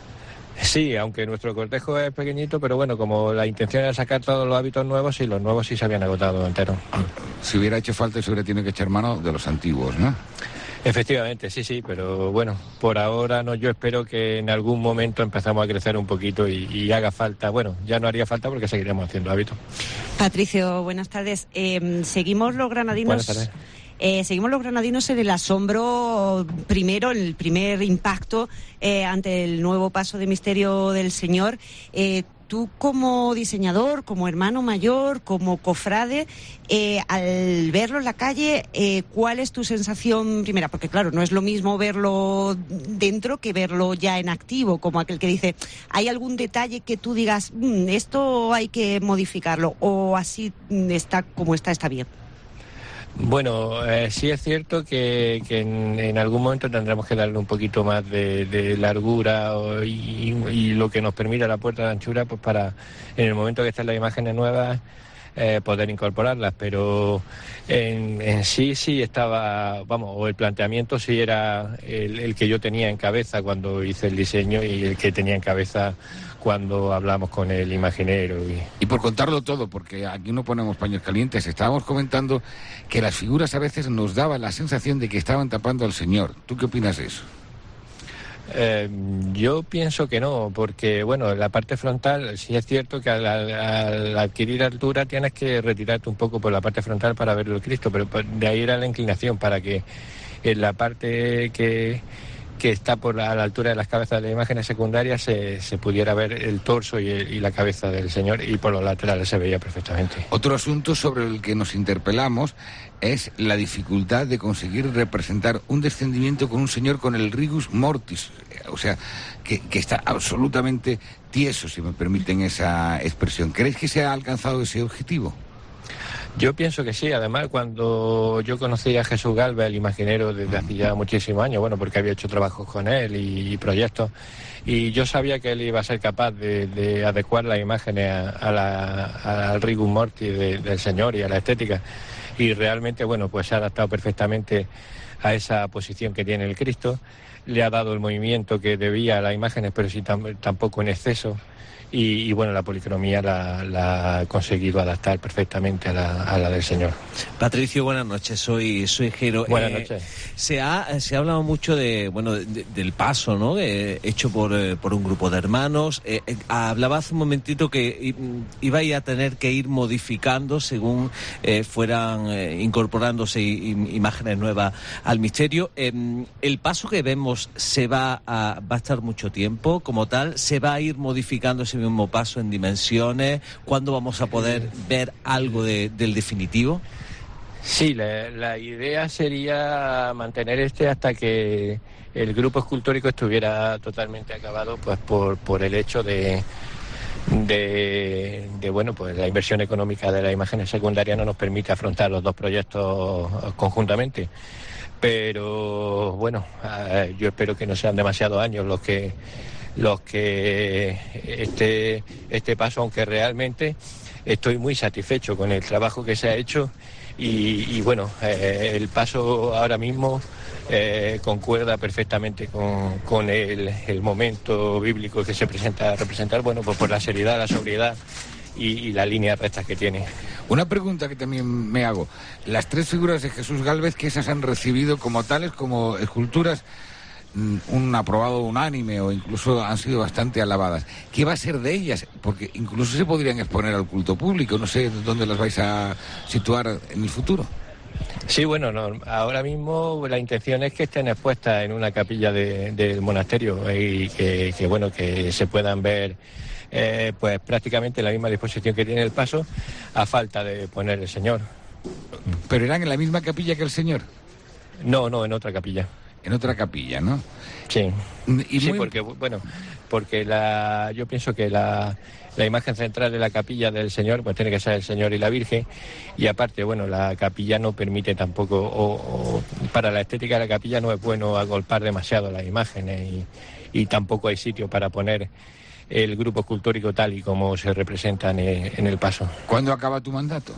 Sí, aunque nuestro cortejo es pequeñito, pero bueno, como la intención era sacar todos los hábitos nuevos, y los nuevos sí se habían agotado enteros. Si hubiera hecho falta, se hubiera tenido que echar mano de los antiguos, ¿no? Efectivamente, sí, sí, pero bueno, por ahora no, yo espero que en algún momento empezamos a crecer un poquito y, y haga falta, bueno, ya no haría falta porque seguiremos haciendo hábitos. Patricio, buenas tardes. Eh, seguimos los granadinos... Buenas tardes. Eh, seguimos los granadinos en el asombro primero, el primer impacto eh, ante el nuevo paso de misterio del Señor. Eh, tú como diseñador, como hermano mayor, como cofrade, eh, al verlo en la calle, eh, ¿cuál es tu sensación primera? Porque claro, no es lo mismo verlo dentro que verlo ya en activo, como aquel que dice, ¿hay algún detalle que tú digas, mmm, esto hay que modificarlo, o así está como está, está bien? Bueno, eh, sí es cierto que, que en, en algún momento tendremos que darle un poquito más de, de largura o, y, y lo que nos permita la puerta de anchura, pues para en el momento que estén las imágenes nuevas eh, poder incorporarlas, pero en, en sí sí estaba, vamos, o el planteamiento sí era el, el que yo tenía en cabeza cuando hice el diseño y el que tenía en cabeza cuando hablamos con el imaginero. Y... y por contarlo todo, porque aquí no ponemos paños calientes, estábamos comentando que las figuras a veces nos daban la sensación de que estaban tapando al Señor. ¿Tú qué opinas de eso? Eh, yo pienso que no, porque bueno, la parte frontal sí es cierto que al, al adquirir altura tienes que retirarte un poco por la parte frontal para ver el Cristo, pero de ahí era la inclinación, para que en la parte que... que está por la, a la altura de las cabezas de las imágenes secundarias se, se pudiera ver el torso y, el, y la cabeza del Señor, y por los laterales se veía perfectamente. Otro asunto sobre el que nos interpelamos es la dificultad de conseguir representar un descendimiento con un Señor con el rigus mortis, o sea, que, que está absolutamente tieso, si me permiten esa expresión. ¿Creéis que se ha alcanzado ese objetivo? Yo pienso que sí, además cuando yo conocí a Jesús Galvez, el imaginero, desde hace ya muchísimos años, bueno, porque había hecho trabajos con él y, y proyectos, y yo sabía que él iba a ser capaz de, de adecuar las imágenes a, a la, a, al rigus mortis de, del Señor y a la estética, y realmente, bueno, pues se ha adaptado perfectamente a esa posición que tiene el Cristo, le ha dado el movimiento que debía a las imágenes, pero sí tam, tampoco en exceso. Y, y bueno, la policromía la, la ha conseguido adaptar perfectamente a la, a la del Señor. Patricio, buenas noches, soy soy Jero. Buenas eh, noches. Se ha se ha hablado mucho de bueno de, del paso, ¿no? Eh, hecho por eh, por un grupo de hermanos. Eh, eh, hablaba hace un momentito que ibais a tener que ir modificando según eh, fueran eh, incorporándose i, imágenes nuevas al misterio. Eh, el paso que vemos se va a va a estar mucho tiempo como tal. Se va a ir modificando ese mismo paso en dimensiones. ¿Cuándo vamos a poder ver algo de, del definitivo? Sí, la, la idea sería mantener este hasta que el grupo escultórico estuviera totalmente acabado, pues por, por el hecho de, de, de bueno, pues la inversión económica de las imágenes secundarias no nos permite afrontar los dos proyectos conjuntamente. Pero bueno, yo espero que no sean demasiados años los que los que este este paso, aunque realmente estoy muy satisfecho con el trabajo que se ha hecho y, y bueno, eh, el paso ahora mismo eh, concuerda perfectamente con, con el, el momento bíblico que se presenta a representar, bueno, pues por la seriedad, la sobriedad y, y las líneas rectas que tiene. Una pregunta que también me hago. Las tres figuras de Jesús Gálvez, que esas han recibido como tales, como esculturas, un aprobado unánime o incluso han sido bastante alabadas. ¿Qué va a ser de ellas? Porque incluso se podrían exponer al culto público. No sé dónde las vais a situar en el futuro. Sí, bueno, no, ahora mismo la intención es que estén expuestas en una capilla de, del monasterio y que, que, bueno, que se puedan ver eh, pues prácticamente en la misma disposición que tiene el paso, a falta de poner el Señor. ¿Pero eran en la misma capilla que el Señor? No, no, en otra capilla. En otra capilla, ¿no? Sí. Y sí, muy... porque, bueno, porque la, yo pienso que la, la imagen central de la capilla del Señor, pues tiene que ser el Señor y la Virgen, y aparte, bueno, la capilla no permite tampoco, o, o para la estética de la capilla no es bueno agolpar demasiado las imágenes, y, y tampoco hay sitio para poner el grupo escultórico tal y como se representa en el, en el paso. ¿Cuándo acaba tu mandato?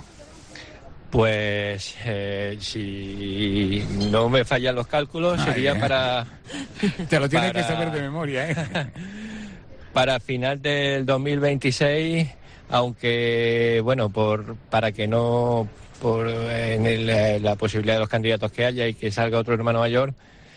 Pues eh, si no me fallan los cálculos, Ay, sería eh. para... Te lo tienes para, que saber de memoria, ¿eh? Para final del dos mil veintiséis, aunque, bueno, por para que no... por en el, la posibilidad de los candidatos que haya y que salga otro hermano mayor,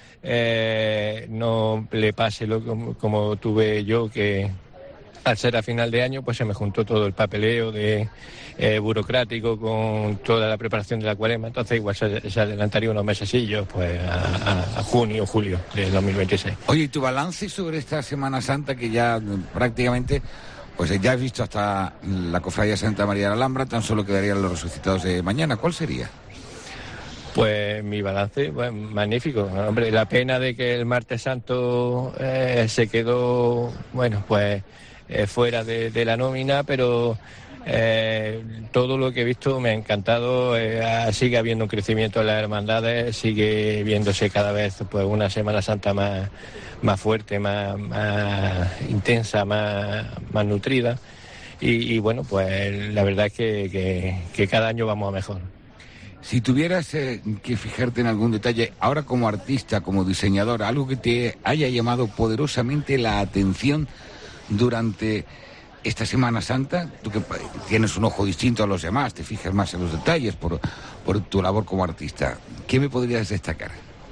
eh, no le pase lo como, como tuve yo, que al ser a final de año, pues se me juntó todo el papeleo de... Eh, burocrático con toda la preparación de la cuaresma, entonces igual se, se adelantaría unos mesecillos pues a, a, a junio o julio del dos mil veintiséis. Oye, ¿y tu balance sobre esta Semana Santa que ya prácticamente, pues ya has visto hasta la Cofradía Santa María de la Alhambra, tan solo quedarían los resucitados de mañana? ¿Cuál sería? Pues mi balance, pues, magnífico. Hombre, la pena de que el Martes Santo eh, se quedó, bueno, pues eh, fuera de, de la nómina, pero... Eh, todo lo que he visto me ha encantado, eh, sigue habiendo un crecimiento de las hermandades, sigue viéndose cada vez pues una Semana Santa más, más fuerte, más, más intensa, más, más nutrida y, y bueno, pues la verdad es que, que, que cada año vamos a mejor. Si tuvieras eh, que fijarte en algún detalle, ahora como artista, como diseñador, algo que te haya llamado poderosamente la atención durante esta Semana Santa, tú que tienes un ojo distinto a los demás, te fijas más en los detalles por, por tu labor como artista, ¿qué me podrías destacar?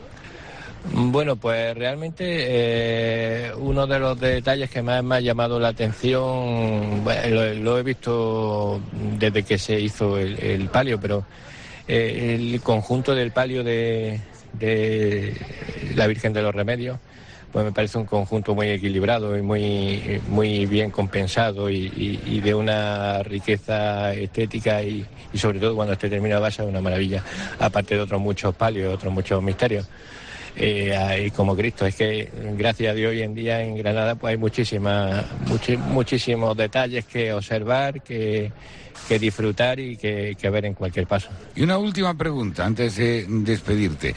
Bueno, pues realmente eh, uno de los detalles que más me ha llamado la atención, bueno, lo, lo he visto desde que se hizo el, el palio, pero eh, el conjunto del palio de, de la Virgen de los Remedios, pues me parece un conjunto muy equilibrado y muy, muy bien compensado y, y, y de una riqueza estética y, y sobre todo cuando esté terminado va a ser una maravilla, aparte de otros muchos palios, otros muchos misterios. Eh, y como Cristo, es que gracias a Dios hoy en día en Granada pues hay muchísimas, muchi, muchísimos detalles que observar, que, que disfrutar y que, que ver en cualquier paso. Y una última pregunta antes de despedirte.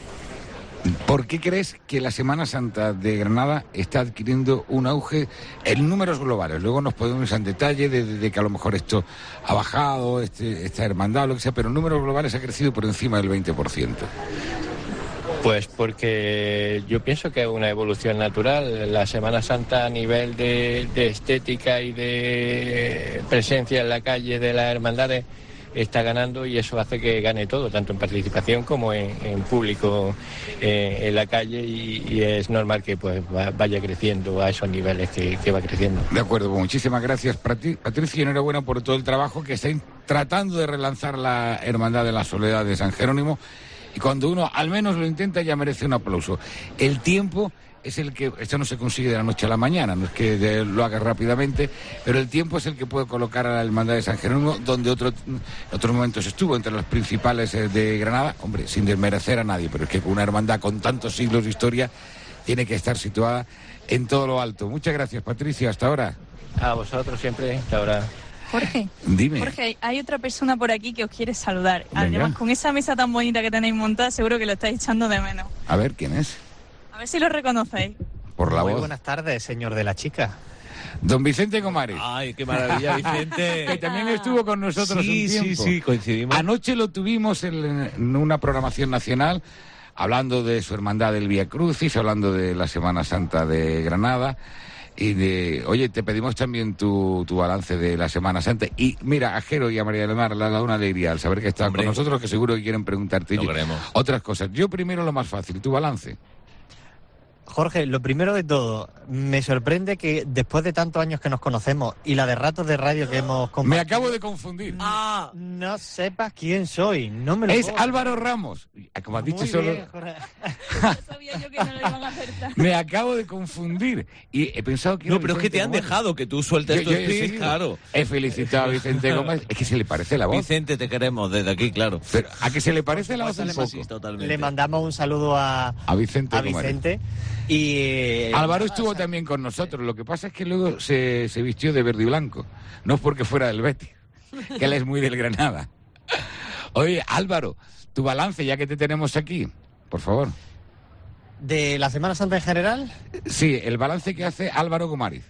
¿Por qué crees que la Semana Santa de Granada está adquiriendo un auge en números globales? Luego nos podemos ir en detalle de, de, de que a lo mejor esto ha bajado, este, esta hermandad o lo que sea, pero en números globales ha crecido por encima del veinte por ciento. Pues porque yo pienso que es una evolución natural. La Semana Santa a nivel de, de estética y de presencia en la calle de las hermandades está ganando y eso hace que gane todo, tanto en participación como en, en público eh, en la calle y, y es normal que pues va, vaya creciendo a esos niveles que, que va creciendo. De acuerdo, pues muchísimas gracias Patricia y enhorabuena por todo el trabajo que estáis tratando de relanzar la Hermandad de la Soledad de San Jerónimo y cuando uno al menos lo intenta ya merece un aplauso. El tiempo es el que, esto no se consigue de la noche a la mañana, no es que de, lo haga rápidamente, pero el tiempo es el que puede colocar a la Hermandad de San Jerónimo donde otro, en otros momentos estuvo, entre las principales de Granada, hombre, sin desmerecer a nadie, pero es que con una hermandad con tantos siglos de historia tiene que estar situada en todo lo alto. Muchas gracias, Patricia, hasta ahora. A vosotros siempre, hasta ahora. Jorge, dime. Jorge, hay otra persona por aquí que os quiere saludar. Venga. Además, con esa mesa tan bonita que tenéis montada, seguro que lo estáis echando de menos. A ver, ¿quién es? A ver si lo reconocéis. Por la Muy voz. buenas tardes, señor de la chica. Don Vicente Comares. Ay, qué maravilla, Vicente. Que también estuvo con nosotros Sí, un tiempo. sí, sí, coincidimos. Anoche lo tuvimos en, en una programación nacional, hablando de su hermandad del Vía Crucis, hablando de la Semana Santa de Granada. Y de, oye, te pedimos también tu, tu balance de la Semana Santa. Y mira, a Jero y a María del Mar le ha dado una alegría al saber que están con nosotros, que seguro que quieren preguntarte Lo queremos. otras cosas. Yo primero lo más fácil, tu balance. Jorge, lo primero de todo, me sorprende que después de tantos años que nos conocemos y la de ratos de radio que hemos compartido... Me acabo de confundir. Ah, no sepas quién soy, no me lo Es puedo Álvaro creer. Ramos. Como has dicho Muy solo... bien, Jorge. Sabía yo que no lo iban a acertar. Me acabo de confundir. Y he pensado que... No, era pero es que Vicente te han Gómez. dejado que tú sueltes Yo- tus yo he tweets, seguido. claro. He felicitado a Vicente Gómez. Es que se le parece la voz. Vicente, te queremos desde aquí, claro. Pero a que se le parece la voz un poco. Totalmente. Le mandamos un saludo a, A Vicente a Gómez. Vicente y... eh, Álvaro estuvo también con nosotros. Lo que pasa es que luego se, se vistió de verde y blanco. No es porque fuera del Betis, que él es muy del Granada. Oye, Álvaro, tu balance, ya que te tenemos aquí, por favor. ¿De la Semana Santa en general? Sí, el balance que hace Álvaro Gomariz.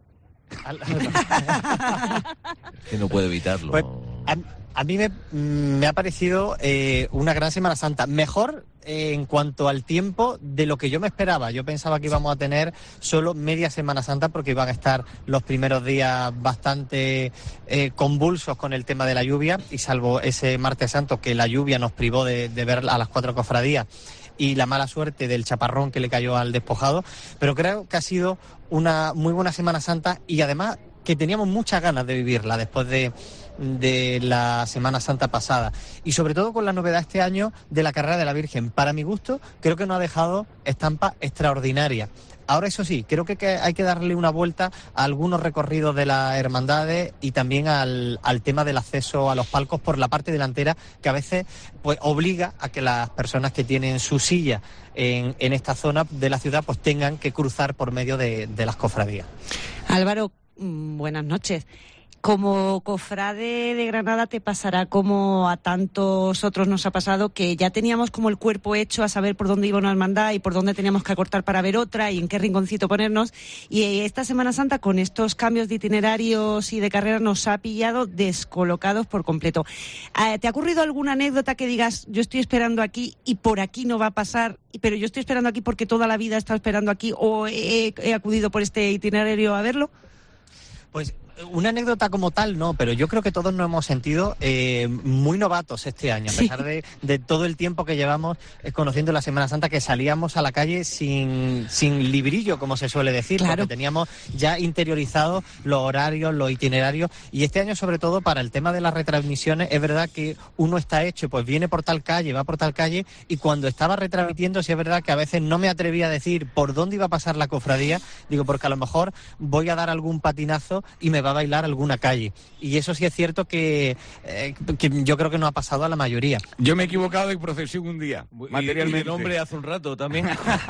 Que no puedo evitarlo. Pues, a, a mí me, me ha parecido eh, una gran Semana Santa. Mejor eh, en cuanto al tiempo de lo que yo me esperaba. Yo pensaba que íbamos a tener solo media Semana Santa porque iban a estar los primeros días bastante eh, convulsos con el tema de la lluvia, y salvo ese martes santo que la lluvia nos privó de, de ver a las cuatro cofradías y la mala suerte del chaparrón que le cayó al despojado, pero creo que ha sido una muy buena Semana Santa, y además que teníamos muchas ganas de vivirla después de, de la Semana Santa pasada, y sobre todo con la novedad este año de la carrera de la Virgen. Para mi gusto, creo que nos ha dejado estampa extraordinaria. Ahora, eso sí, creo que, que hay que darle una vuelta a algunos recorridos de las hermandades y también al, al tema del acceso a los palcos por la parte delantera, que a veces pues obliga a que las personas que tienen su silla en, en esta zona de la ciudad pues tengan que cruzar por medio de, de las cofradías. Álvaro, mm, buenas noches. Como cofrade de Granada te pasará como a tantos otros nos ha pasado, que ya teníamos como el cuerpo hecho a saber por dónde iba una hermandad y por dónde teníamos que acortar para ver otra y en qué rinconcito ponernos. Y esta Semana Santa, con estos cambios de itinerarios y de carreras, nos ha pillado descolocados por completo. ¿Te ha ocurrido alguna anécdota que digas, yo estoy esperando aquí y por aquí no va a pasar, pero yo estoy esperando aquí porque toda la vida he estado esperando aquí, o he, he acudido por este itinerario a verlo? Pues una anécdota como tal no, pero yo creo que todos nos hemos sentido eh, muy novatos este año, a pesar de, de todo el tiempo que llevamos eh, conociendo la Semana Santa, que salíamos a la calle sin, sin librillo, como se suele decir, claro, porque teníamos ya interiorizados los horarios, los itinerarios, y este año sobre todo para el tema de las retransmisiones es verdad que uno está hecho, pues viene por tal calle, va por tal calle, y cuando estaba retransmitiendo sí es verdad que a veces no me atrevía a decir por dónde iba a pasar la cofradía, digo, porque a lo mejor voy a dar algún patinazo y me va a bailar alguna calle. Y eso sí es cierto que, eh, que yo creo que no ha pasado a la mayoría. Yo me he equivocado de procesión un día, materialmente. Y de nombre hace un rato también.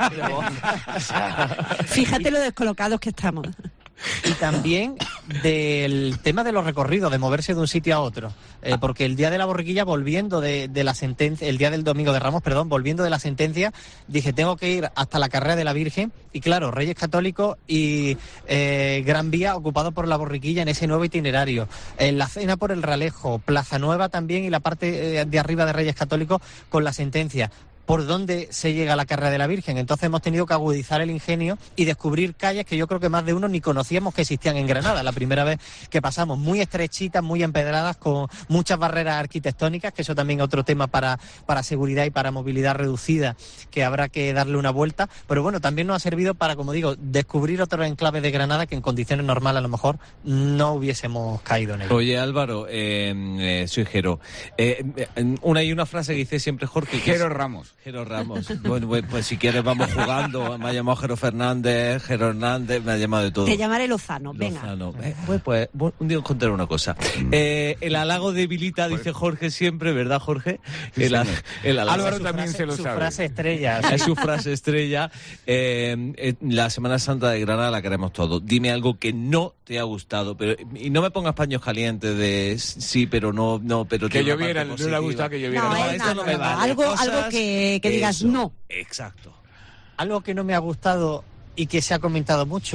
Fíjate lo descolocados que estamos. Y también del tema de los recorridos, de moverse de un sitio a otro. Eh, porque el día de la borriquilla, volviendo de, de la sentencia, el día del Domingo de Ramos, perdón, volviendo de la sentencia, dije, tengo que ir hasta la carrera de la Virgen. Y claro, Reyes Católicos y eh, Gran Vía ocupado por la borriquilla en ese nuevo itinerario. En la cena por el Ralejo, Plaza Nueva también, y la parte eh, de arriba de Reyes Católicos con la sentencia. Por dónde se llega a la carrera de la Virgen. Entonces hemos tenido que agudizar el ingenio y descubrir calles que yo creo que más de uno ni conocíamos que existían en Granada. La primera vez que pasamos, muy estrechitas, muy empedradas, con muchas barreras arquitectónicas, que eso también es otro tema para, para seguridad y para movilidad reducida, que habrá que darle una vuelta. Pero bueno, también nos ha servido para, como digo, descubrir otros enclaves de Granada que en condiciones normales a lo mejor no hubiésemos caído en ello. Oye, Álvaro, eh, eh, soy Jero. Eh, una y una frase que dice siempre Jorge. Jero Ramos. Jero Ramos. Bueno, pues, pues si quieres vamos jugando. Me ha llamado Jero Fernández, Jero Hernández, me ha llamado de todo. Te llamaré Lozano, venga. Lozano. Eh, pues, pues un día os contaré una cosa. Eh, el halago debilita, dice Jorge siempre, ¿verdad, Jorge? El, el halago. Álvaro también frase, se lo su sabe. Su frase estrella. Es su frase estrella. Eh, eh, la Semana Santa de Granada la queremos todos. Dime algo que no te ha gustado, pero y no me pongas paños calientes de sí, pero no, no, pero que lloviera, no le ha gustado que lloviera. No, No, no, esto no, no no, me no, vale. algo, Cosas, algo que, que digas eso. no. Exacto. Algo que no me ha gustado y que se ha comentado mucho,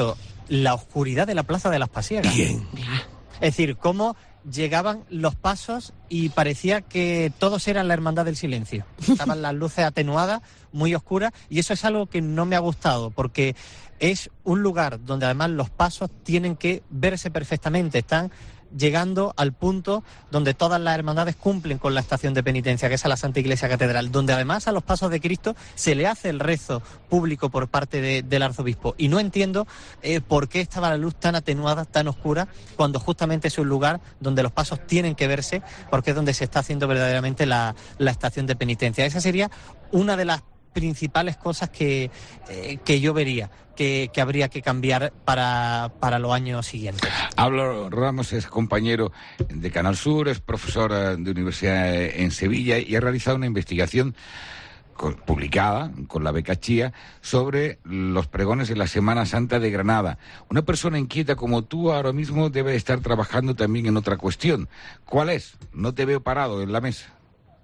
la oscuridad de la Plaza de las Pasiegas. Bien. Es decir, cómo llegaban los pasos y parecía que todos eran la Hermandad del Silencio. Estaban las luces atenuadas, muy oscuras, y eso es algo que no me ha gustado, porque es un lugar donde además los pasos tienen que verse perfectamente. Están llegando al punto donde todas las hermandades cumplen con la estación de penitencia, que es a la Santa Iglesia Catedral, donde además a los pasos de Cristo se le hace el rezo público por parte de, del arzobispo. Y no entiendo eh, por qué estaba la luz tan atenuada, tan oscura, cuando justamente es un lugar donde los pasos tienen que verse, porque es donde se está haciendo verdaderamente la, la estación de penitencia. Esa sería una de las principales cosas que, eh, que yo vería que, que habría que cambiar para, para los años siguientes. Pablo Ramos es compañero de Canal Sur, es profesor de universidad en Sevilla y ha realizado una investigación con, publicada con la beca Chía sobre los pregones de la Semana Santa de Granada. Una persona inquieta como tú ahora mismo debe estar trabajando también en otra cuestión. ¿Cuál es? No te veo parado en la mesa.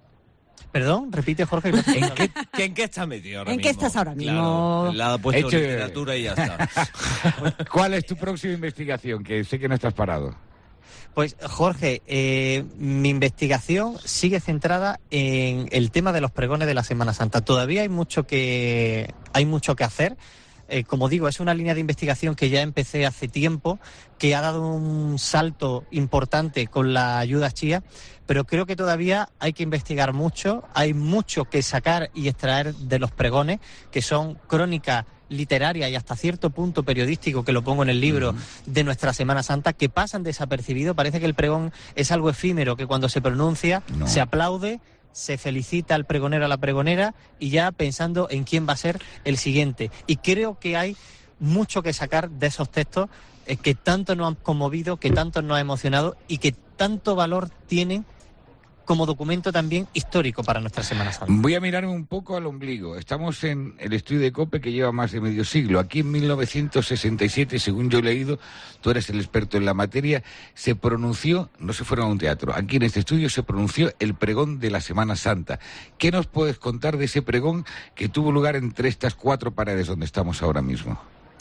Perdón, repite, Jorge. ¿En qué, que, ¿En qué estás metido ahora ¿En mismo? qué estás ahora mismo? Claro, la ha puesto Hecho... literatura y ya está. ¿Cuál es tu próxima investigación? Que sé que no estás parado. Pues, Jorge, eh, mi investigación sigue centrada en el tema de los pregones de la Semana Santa. Todavía hay mucho que, hay mucho que hacer. Eh, como digo, es una línea de investigación que ya empecé hace tiempo, que ha dado un salto importante con la ayuda Chía, pero creo que todavía hay que investigar mucho, hay mucho que sacar y extraer de los pregones, que son crónicas literarias y hasta cierto punto periodístico, que lo pongo en el libro, uh-huh. de nuestra Semana Santa, que pasan desapercibidos. Parece que el pregón es algo efímero, que cuando se pronuncia no. se aplaude, se felicita al pregonero, a la pregonera, y ya pensando en quién va a ser el siguiente. Y creo que hay mucho que sacar de esos textos eh, que tanto nos han conmovido, que tanto nos han emocionado y que tanto valor tienen como documento también histórico para nuestra Semana Santa. Voy a mirarme un poco al ombligo. Estamos en el estudio de COPE, que lleva más de medio siglo. Aquí en mil novecientos sesenta y siete, según yo he leído, tú eres el experto en la materia, se pronunció, no se fueron a un teatro, aquí en este estudio se pronunció el pregón de la Semana Santa. ¿Qué nos puedes contar de ese pregón que tuvo lugar entre estas cuatro paredes donde estamos ahora mismo?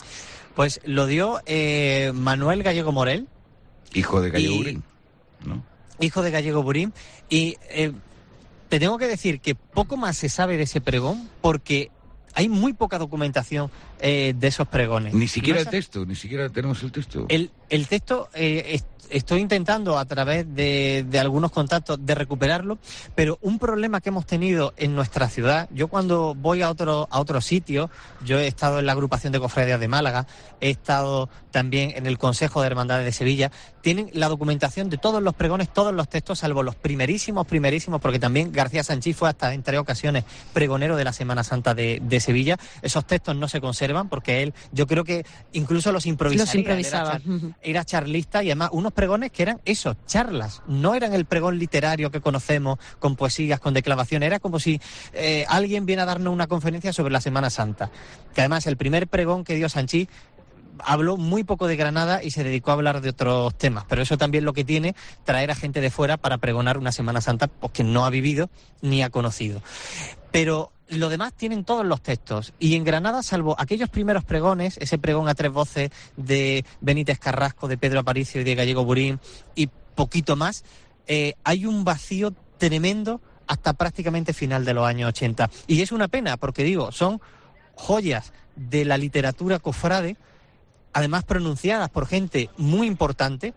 Pues lo dio eh, Manuel Gallego Morel. Hijo de Gallego y... Burín, ¿no? Hijo de Gallego Burín, y eh, te tengo que decir que poco más se sabe de ese pregón porque hay muy poca documentación eh, de esos pregones. Ni siquiera no el texto, ni siquiera tenemos el texto. El, el texto, eh, est- estoy intentando a través de, de algunos contactos de recuperarlo, pero un problema que hemos tenido en nuestra ciudad, yo cuando voy a otro a otro sitio, yo he estado en la agrupación de cofradías de Málaga, he estado también en el Consejo de Hermandades de Sevilla, tienen la documentación de todos los pregones, todos los textos, salvo los primerísimos, primerísimos, porque también García Sanchís fue hasta en tres ocasiones pregonero de la Semana Santa de, de Sevilla. Esos textos no se conservan porque él, yo creo que incluso los improvisaría. Los improvisaba. Era, char, era charlista y además unos pregones que eran eso, charlas, no eran el pregón literario que conocemos con poesías, con declamaciones, era como si eh, alguien viene a darnos una conferencia sobre la Semana Santa, que además el primer pregón que dio Sanchís habló muy poco de Granada y se dedicó a hablar de otros temas, pero eso también lo que tiene, traer a gente de fuera para pregonar una Semana Santa pues, que no ha vivido ni ha conocido. Pero lo demás tienen todos los textos, y en Granada, salvo aquellos primeros pregones, ese pregón a tres voces de Benítez Carrasco, de Pedro Aparicio y de Gallego Burín, y poquito más, eh, hay un vacío tremendo hasta prácticamente final de los años ochenta. Y es una pena, porque digo, son joyas de la literatura cofrade, además pronunciadas por gente muy importante.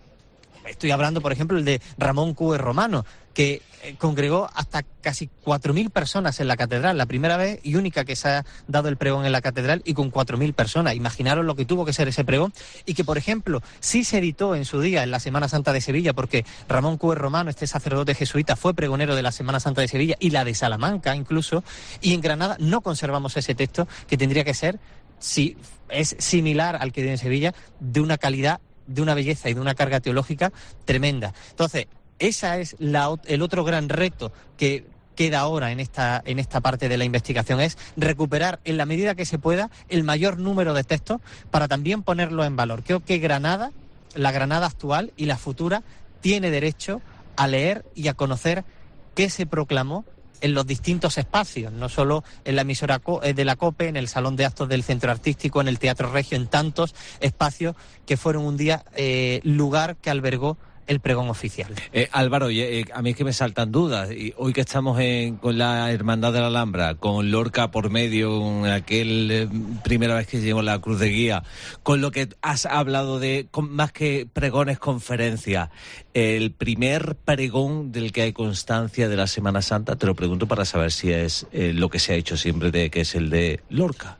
Estoy hablando, por ejemplo, el de Ramón Cúe Romano, que congregó hasta casi cuatro mil personas en la catedral, la primera vez y única que se ha dado el pregón en la catedral, y con cuatro mil personas. Imaginaros lo que tuvo que ser ese pregón, y que, por ejemplo, sí se editó en su día en la Semana Santa de Sevilla, porque Ramón Cúe Romano, este sacerdote jesuita, fue pregonero de la Semana Santa de Sevilla y la de Salamanca incluso, y en Granada no conservamos ese texto, que tendría que ser, si es similar al que dio en Sevilla, de una calidad, de una belleza y de una carga teológica tremenda. Entonces, esa es la, el otro gran reto que queda ahora en esta, en esta parte de la investigación, es recuperar en la medida que se pueda el mayor número de textos para también ponerlos en valor. Creo que Granada, la Granada actual y la futura, tiene derecho a leer y a conocer qué se proclamó en los distintos espacios, no solo en la emisora de la COPE, en el Salón de Actos del Centro Artístico, en el Teatro Regio, en tantos espacios que fueron un día eh, lugar que albergó el pregón oficial. Eh, Álvaro, eh, a mí es que me saltan dudas. Y hoy que estamos en, con la Hermandad de la Alhambra, con Lorca por medio, con aquel eh, primera vez que llegó la Cruz de Guía, con lo que has hablado de, con, más que pregones, conferencias, el primer pregón del que hay constancia de la Semana Santa, te lo pregunto para saber si es eh, lo que se ha hecho siempre, de que es el de Lorca.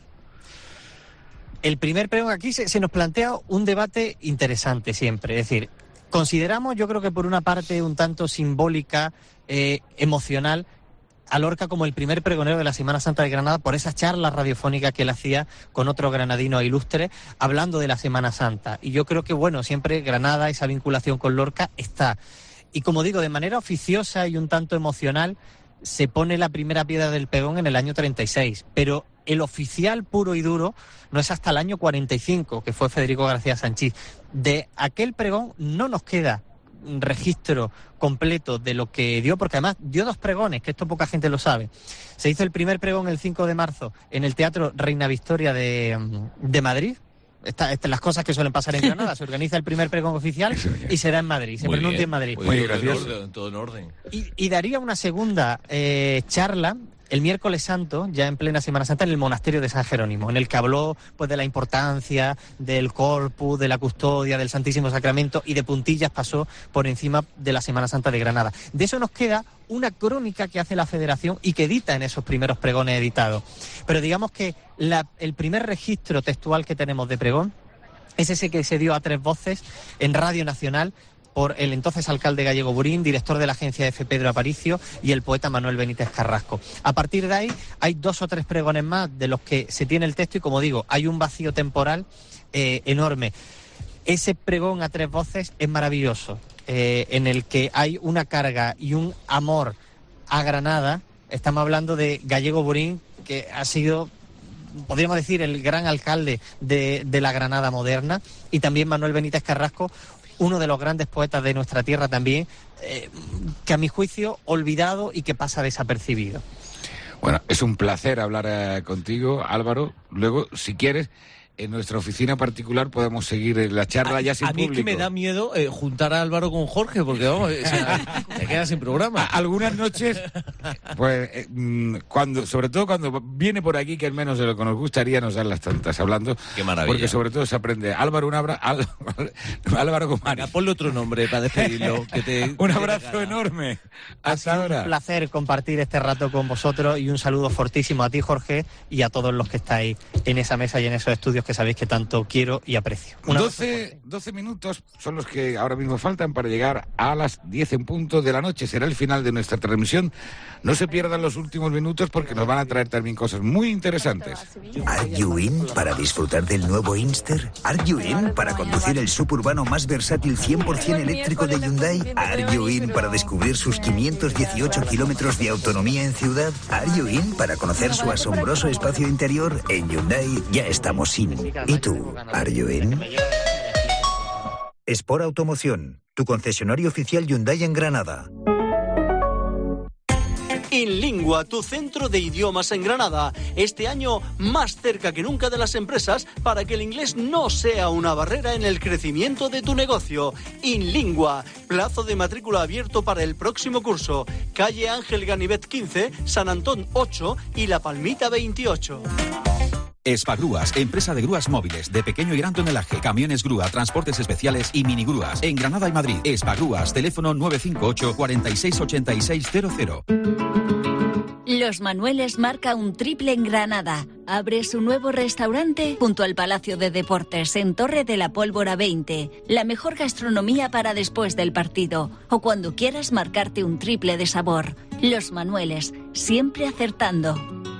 El primer pregón, aquí se, se nos plantea un debate interesante siempre, es decir, consideramos, yo creo que por una parte un tanto simbólica, eh, emocional, a Lorca como el primer pregonero de la Semana Santa de Granada por esa charla radiofónica que él hacía con otro granadino ilustre hablando de la Semana Santa. Y yo creo que, bueno, siempre Granada, esa vinculación con Lorca está. Y como digo, de manera oficiosa y un tanto emocional, se pone la primera piedra del pregón en el año treinta y seis, pero el oficial puro y duro no es hasta el año cuarenta y cinco, que fue Federico García Sanchís. De aquel pregón no nos queda un registro completo de lo que dio, porque además dio dos pregones, que esto poca gente lo sabe. Se hizo el primer pregón el cinco de marzo en el Teatro Reina Victoria de, de Madrid. Estas esta, las cosas que suelen pasar en Granada. Se organiza el primer pregón oficial y será en Madrid, se pronuncia en Madrid. Muy gracioso. Todo en orden. Y, y daría una segunda eh, charla el miércoles santo, ya en plena Semana Santa, en el monasterio de San Jerónimo, en el que habló pues de la importancia del corpus, de la custodia, del Santísimo Sacramento, y de puntillas pasó por encima de la Semana Santa de Granada. De eso nos queda una crónica que hace la Federación y que edita en esos primeros pregones editados. Pero digamos que la, el primer registro textual que tenemos de pregón es ese que se dio a tres voces en Radio Nacional por el entonces alcalde Gallego Burín, director de la agencia F. Pedro Aparicio, y el poeta Manuel Benítez Carrasco. A partir de ahí hay dos o tres pregones más de los que se tiene el texto y, como digo, hay un vacío temporal eh, enorme. Ese pregón a tres voces es maravilloso, eh, en el que hay una carga y un amor a Granada. Estamos hablando de Gallego Burín, que ha sido, podríamos decir, el gran alcalde de, de la Granada moderna, y también Manuel Benítez Carrasco, uno de los grandes poetas de nuestra tierra también, eh, que a mi juicio olvidado y que pasa desapercibido. Bueno, es un placer hablar eh, contigo, Álvaro. Luego, si quieres, en nuestra oficina particular podemos seguir la charla a, ya sin a público. A mí es que me da miedo eh, juntar a Álvaro con Jorge, porque vamos, o sea, te quedas sin programa. Algunas noches, pues, eh, cuando, sobre todo cuando viene por aquí, que es menos de lo que nos gustaría, nos dan las tantas hablando. Qué maravilla. Porque sobre todo se aprende. Álvaro, un abrazo. Álvaro Gomari. Ponle otro nombre para despedirlo. Que te, un abrazo enorme. Hasta ahora. Un placer compartir este rato con vosotros, y un saludo fortísimo a ti, Jorge, y a todos los que estáis en esa mesa y en esos estudios que sabéis que tanto quiero y aprecio. doce, doce minutos son los que ahora mismo faltan para llegar a las diez en punto de la noche. Será el final de nuestra transmisión. No se pierdan los últimos minutos porque nos van a traer también cosas muy interesantes. ¿Are you in para disfrutar del nuevo Inster? ¿Are you in para conducir el suburbano más versátil cien por ciento eléctrico de Hyundai? ¿Are you in para descubrir sus quinientos dieciocho kilómetros de autonomía en ciudad? ¿Are you in para conocer su asombroso espacio interior? En Hyundai ya estamos in. ¿Y tú? ¿Are you in? Sport Automoción, tu concesionario oficial Hyundai en Granada. InLingua, tu centro de idiomas en Granada. Este año más cerca que nunca de las empresas para que el inglés no sea una barrera en el crecimiento de tu negocio. InLingua, plazo de matrícula abierto para el próximo curso. Calle Ángel Ganivet quince, San Antón ocho y La Palmita veintiocho. Espagrúas, empresa de grúas móviles de pequeño y gran tonelaje, camiones grúa, transportes especiales y minigrúas. En Granada y Madrid. Espagrúas, teléfono nueve cinco ocho, cuatro seis ocho seis cero cero. Los Manueles marca un triple en Granada. Abre su nuevo restaurante junto al Palacio de Deportes en Torre de la Pólvora veinte. La mejor gastronomía para después del partido o cuando quieras marcarte un triple de sabor. Los Manueles, siempre acertando.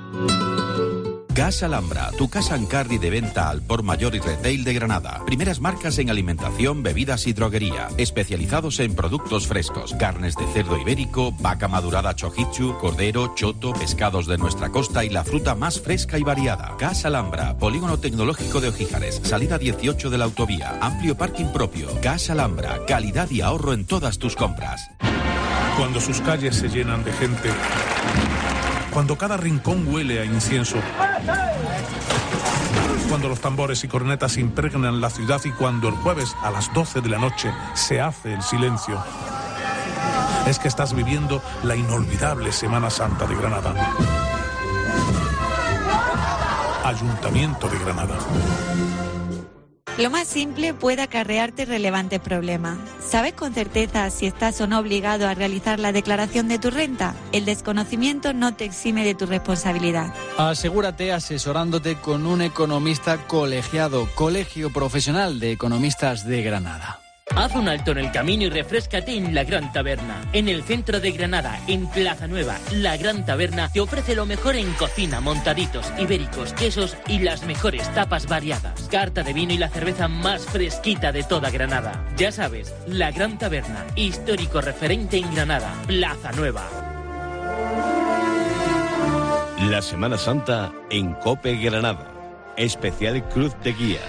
Gas Alhambra, tu casa en carry de venta al por mayor y retail de Granada. Primeras marcas en alimentación, bebidas y droguería. Especializados en productos frescos. Carnes de cerdo ibérico, vaca madurada chojichu, cordero, choto, pescados de nuestra costa y la fruta más fresca y variada. Gas Alhambra, polígono tecnológico de Ojíjares, salida dieciocho de la autovía. Amplio parking propio. Gas Alhambra, calidad y ahorro en todas tus compras. Cuando sus calles se llenan de gente, cuando cada rincón huele a incienso, cuando los tambores y cornetas impregnan la ciudad y cuando el jueves a las doce de la noche se hace el silencio, es que estás viviendo la inolvidable Semana Santa de Granada. Ayuntamiento de Granada. Lo más simple puede acarrearte relevantes problemas. ¿Sabes con certeza si estás o no obligado a realizar la declaración de tu renta? El desconocimiento no te exime de tu responsabilidad. Asegúrate asesorándote con un economista colegiado, Colegio Profesional de Economistas de Granada. Haz un alto en el camino y refréscate en La Gran Taberna. En el centro de Granada, en Plaza Nueva, La Gran Taberna te ofrece lo mejor en cocina, montaditos, ibéricos, quesos y las mejores tapas variadas. Carta de vino y la cerveza más fresquita de toda Granada. Ya sabes, La Gran Taberna, histórico referente en Granada, Plaza Nueva. La Semana Santa en COPE Granada. Especial Cruz de Guía.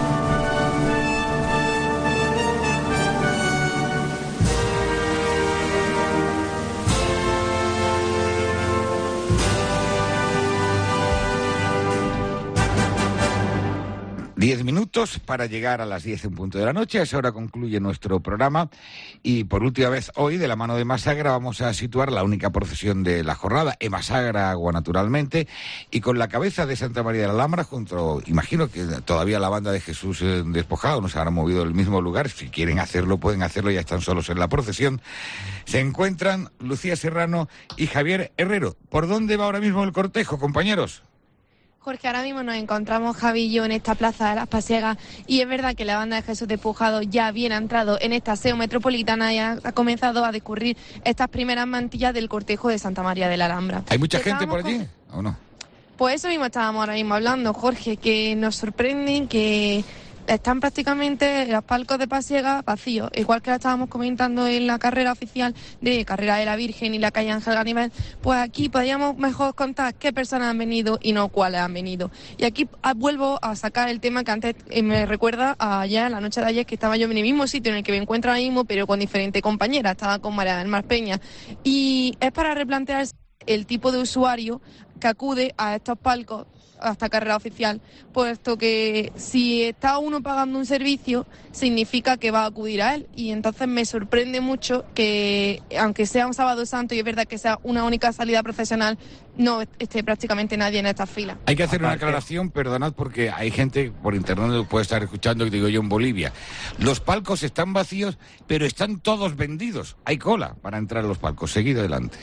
Diez minutos para llegar a las diez en punto de la noche. A esa hora concluye nuestro programa. Y por última vez hoy, de la mano de Masagra, vamos a situar la única procesión de la jornada, Emasagra Agua, naturalmente, y con la cabeza de Santa María de la Alhambra, junto, imagino que todavía la banda de Jesús eh, Despojado no se habrá movido del mismo lugar. Si quieren hacerlo, pueden hacerlo, ya están solos en la procesión. Se encuentran Lucía Serrano y Javier Herrero. ¿Por dónde va ahora mismo el cortejo, compañeros? Jorge, ahora mismo nos encontramos, Javi y yo, en esta plaza de las Pasiegas, y es verdad que la banda de Jesús Despojado ya bien ha entrado en esta aseo metropolitana y ha, ha comenzado a discurrir estas primeras mantillas del cortejo de Santa María de la Alhambra. ¿Hay mucha gente por allí con... o no? Pues eso mismo estábamos ahora mismo hablando, Jorge, que nos sorprenden que están prácticamente los palcos de Pasiega vacíos, igual que la estábamos comentando en la carrera oficial de Carrera de la Virgen y la calle Ángel Ganivel. Pues aquí podríamos mejor contar qué personas han venido y no cuáles han venido. Y aquí vuelvo a sacar el tema que antes eh, me recuerda a ayer, la noche de ayer, que estaba yo en el mismo sitio en el que me encuentro ahora mismo, pero con diferentes compañeras. Estaba con María del Mar Peña, y es para replantearse el tipo de usuario que acude a estos palcos, a esta carrera oficial, puesto que si está uno pagando un servicio, significa que va a acudir a él. Y entonces me sorprende mucho que, aunque sea un sábado santo y es verdad que sea una única salida profesional, no esté prácticamente nadie en esta fila. Hay que hacer una aclaración, perdonad, porque hay gente por internet que puede estar escuchando, que digo yo, en Bolivia. Los palcos están vacíos, pero están todos vendidos. Hay cola para entrar a los palcos. Seguid adelante.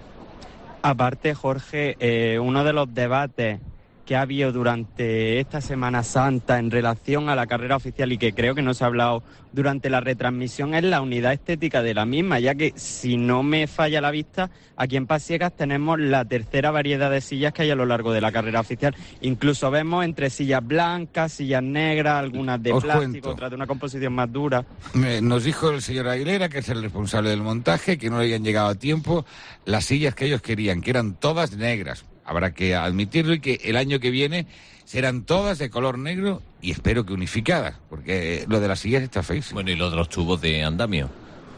Aparte, Jorge, eh, uno de los debates que ha habido durante esta Semana Santa en relación a la carrera oficial y que creo que no se ha hablado durante la retransmisión es la unidad estética de la misma, ya que, si no me falla la vista, aquí en Pasiegas tenemos la tercera variedad de sillas que hay a lo largo de la carrera oficial. Incluso vemos entre sillas blancas, sillas negras, algunas de Os plástico, cuento. otras de una composición más dura. Eh, nos dijo el señor Aguilera, que es el responsable del montaje, que no le habían llegado a tiempo las sillas que ellos querían, que eran todas negras. Habrá que admitirlo, y que el año que viene serán todas de color negro y espero que unificadas, porque lo de las sillas está feísimo. Bueno, y lo de los tubos de andamio.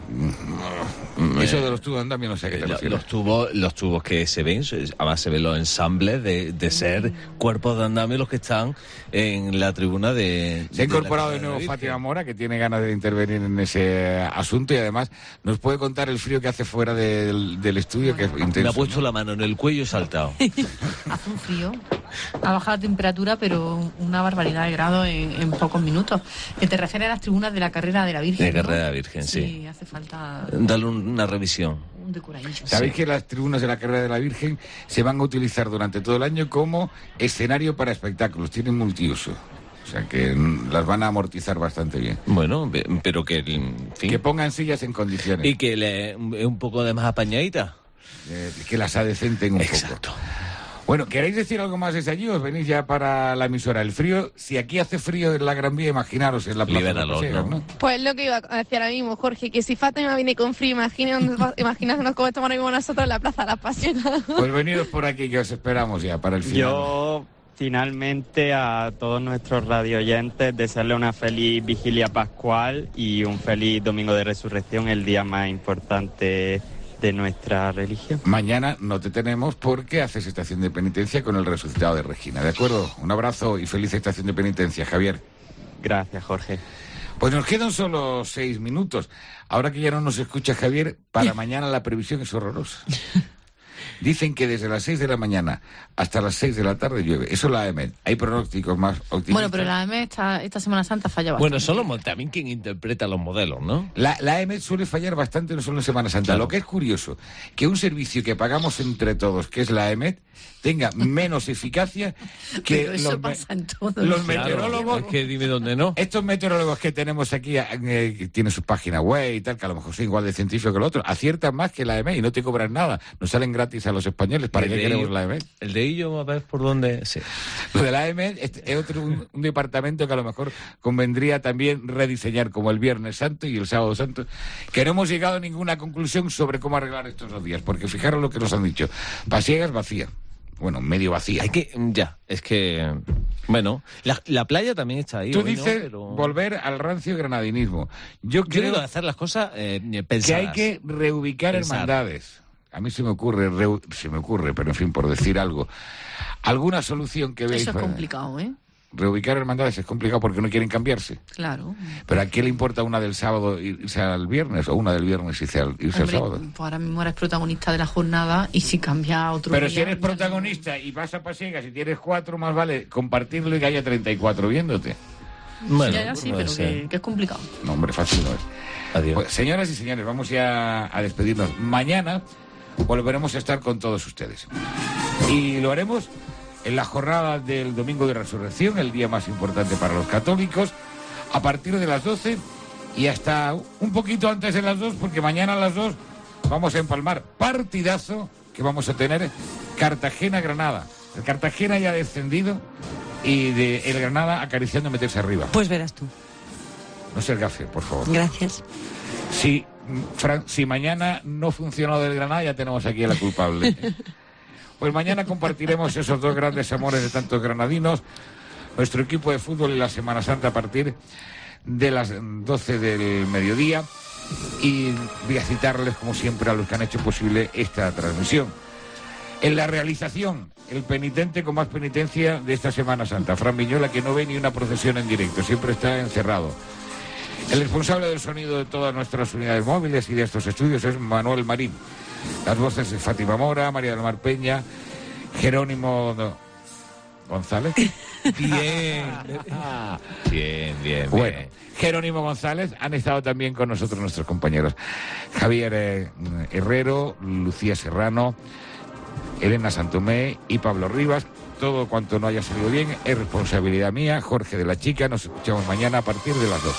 Eso de los tubos de andamio no sé a qué te Lo- refieres. Los tubos, los tubos que se ven, además se ven los ensambles de, de ser cuerpos de andamio los que están en la tribuna de... Se ha de la incorporado de Carrera nuevo la Virgen. Fátima Mora, que tiene ganas de intervenir en ese asunto, y además nos puede contar el frío que hace fuera del, del estudio, que es intenso. Me ha puesto la mano en el cuello y saltado. Hace un frío, ha bajado la temperatura, pero una barbaridad de grados en, en pocos minutos. Que te refieres a las tribunas de la carrera de la Virgen, De ¿no? Carrera de la Virgen, sí. Sí, hace falta Dale un- una revisión. un decoradillo. Sabéis que las tribunas de la Carrera de la Virgen se van a utilizar durante todo el año como escenario para espectáculos, tienen multiuso. O sea que mm, las van a amortizar bastante bien. Bueno, ve- pero que... en fin. Que pongan sillas en condiciones. Y que le un poco de más apañadita. Eh, que las adecenten un Exacto. poco. Bueno, ¿queréis decir algo más desde allí? ¿Os venís ya para la emisora? El frío, si aquí hace frío en la Gran Vía, imaginaros en la Plaza de Libéralo, Pasiegas, ¿no? ¿no? Pues lo que iba a decir ahora mismo, Jorge, que si Fátima viene con frío, imagínate- imagínate cómo estamos ahora mismo nosotros en la Plaza de las Pasiones. Pues venidos por aquí, que os esperamos ya para el final. Yo, finalmente, a todos nuestros radioyentes, desearle una feliz vigilia pascual y un feliz domingo de resurrección, el día más importante de nuestra religión. Mañana no te tenemos porque haces estación de penitencia con el resucitado de Regina, ¿de acuerdo? Un abrazo y feliz estación de penitencia, Javier. Gracias, Jorge. Pues nos quedan solo seis minutos. Ahora que ya no nos escucha Javier, para mañana la previsión es horrorosa. Dicen que desde las seis de la mañana hasta las seis de la tarde llueve. Eso es la A M E D. Hay pronósticos más optimistas. Bueno, pero la A M E D esta, esta Semana Santa falla bastante. Bueno, solo también quien interpreta los modelos, ¿no? La, la A M E D suele fallar bastante, no solo en Semana Santa. Claro. Lo que es curioso, que un servicio que pagamos entre todos, que es la A M E D, tenga menos eficacia que pero eso los, pasa en todos. los Claro, meteorólogos. Es que dime dónde no. Estos meteorólogos que tenemos aquí, eh, que tienen su página web y tal, que a lo mejor son igual de científicos que el otro, aciertan más que la A M E D y no te cobran nada. Nos salen gratis a los españoles. ¿Para qué queremos la A M E D? El de ello, a ver por dónde... Sí. Lo de la A M E D es, es otro un, un departamento que a lo mejor convendría también rediseñar, como el Viernes Santo y el Sábado Santo, que no hemos llegado a ninguna conclusión sobre cómo arreglar estos dos días, porque fijaros lo que nos han dicho. Pasiegas vacía. Bueno, medio vacía. Hay que, ya, es que, bueno, la, la playa también está ahí. Tú hoy, dices ¿no? Pero... volver al rancio granadinismo. Yo, Yo creo digo hacer las cosas eh, pensadas. que hay que reubicar Pensar. hermandades. A mí se me ocurre, reu, se me ocurre, pero en fin, por decir algo, alguna solución que veis. Eso es para... complicado, ¿eh? Reubicar hermandades es complicado porque no quieren cambiarse. Claro. Pero ¿a qué le importa una del sábado irse al viernes o una del viernes irse al, irse Hombre, al sábado? pues ahora mismo eres protagonista de la jornada y si cambia a otro Pero día, si eres ya protagonista y vas a Pasiegas y tienes cuatro, más vale compartirlo y que haya treinta y cuatro viéndote. no. Bueno, ya, ya, sí, no pero sé. que, que es complicado. No, hombre, fácil no es. Adiós. Pues, señoras y señores, vamos ya a despedirnos. Mañana volveremos a estar con todos ustedes. Y lo haremos en la jornada del Domingo de Resurrección, el día más importante para los católicos, a partir de las doce y hasta un poquito antes de las dos, porque mañana a las dos vamos a empalmar partidazo que vamos a tener Cartagena-Granada. El Cartagena ya ha descendido y de el Granada acariciando meterse arriba. Pues verás tú. No ser gafe, por favor. Gracias. Si, Fran, si mañana no funcionó del Granada, ya tenemos aquí a la culpable. Pues mañana compartiremos esos dos grandes amores de tantos granadinos, nuestro equipo de fútbol y la Semana Santa a partir de las doce del mediodía. Y voy a citarles, como siempre, a los que han hecho posible esta transmisión. En la realización, el penitente con más penitencia de esta Semana Santa, Fran Viñola, que no ve ni una procesión en directo, siempre está encerrado. El responsable del sonido de todas nuestras unidades móviles y de estos estudios es Manuel Marín. Las voces de Fátima Mora, María del Mar Peña, Jerónimo González. Bien. bien, bien, Bueno, bien. Jerónimo González, han estado también con nosotros nuestros compañeros Javier eh, Herrero, Lucía Serrano, Elena Santomé y Pablo Rivas. Todo cuanto no haya salido bien es responsabilidad mía, Jorge de la Chica. Nos escuchamos mañana a partir de las dos.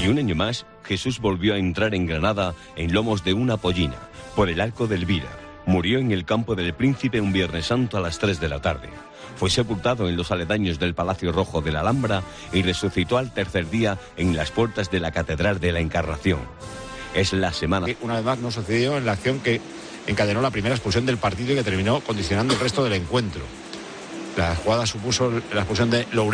Y un año más, Jesús volvió a entrar en Granada en lomos de una pollina, por el Arco de Elvira. Murió en el Campo del Príncipe un Viernes Santo a las tres de la tarde. Fue sepultado en los aledaños del Palacio Rojo de la Alhambra y resucitó al tercer día en las puertas de la Catedral de la Encarnación. Es la semana... Una vez más no sucedió en la acción que encadenó la primera expulsión del partido y que terminó condicionando el resto del encuentro. La jugada supuso la expulsión de Loureiro.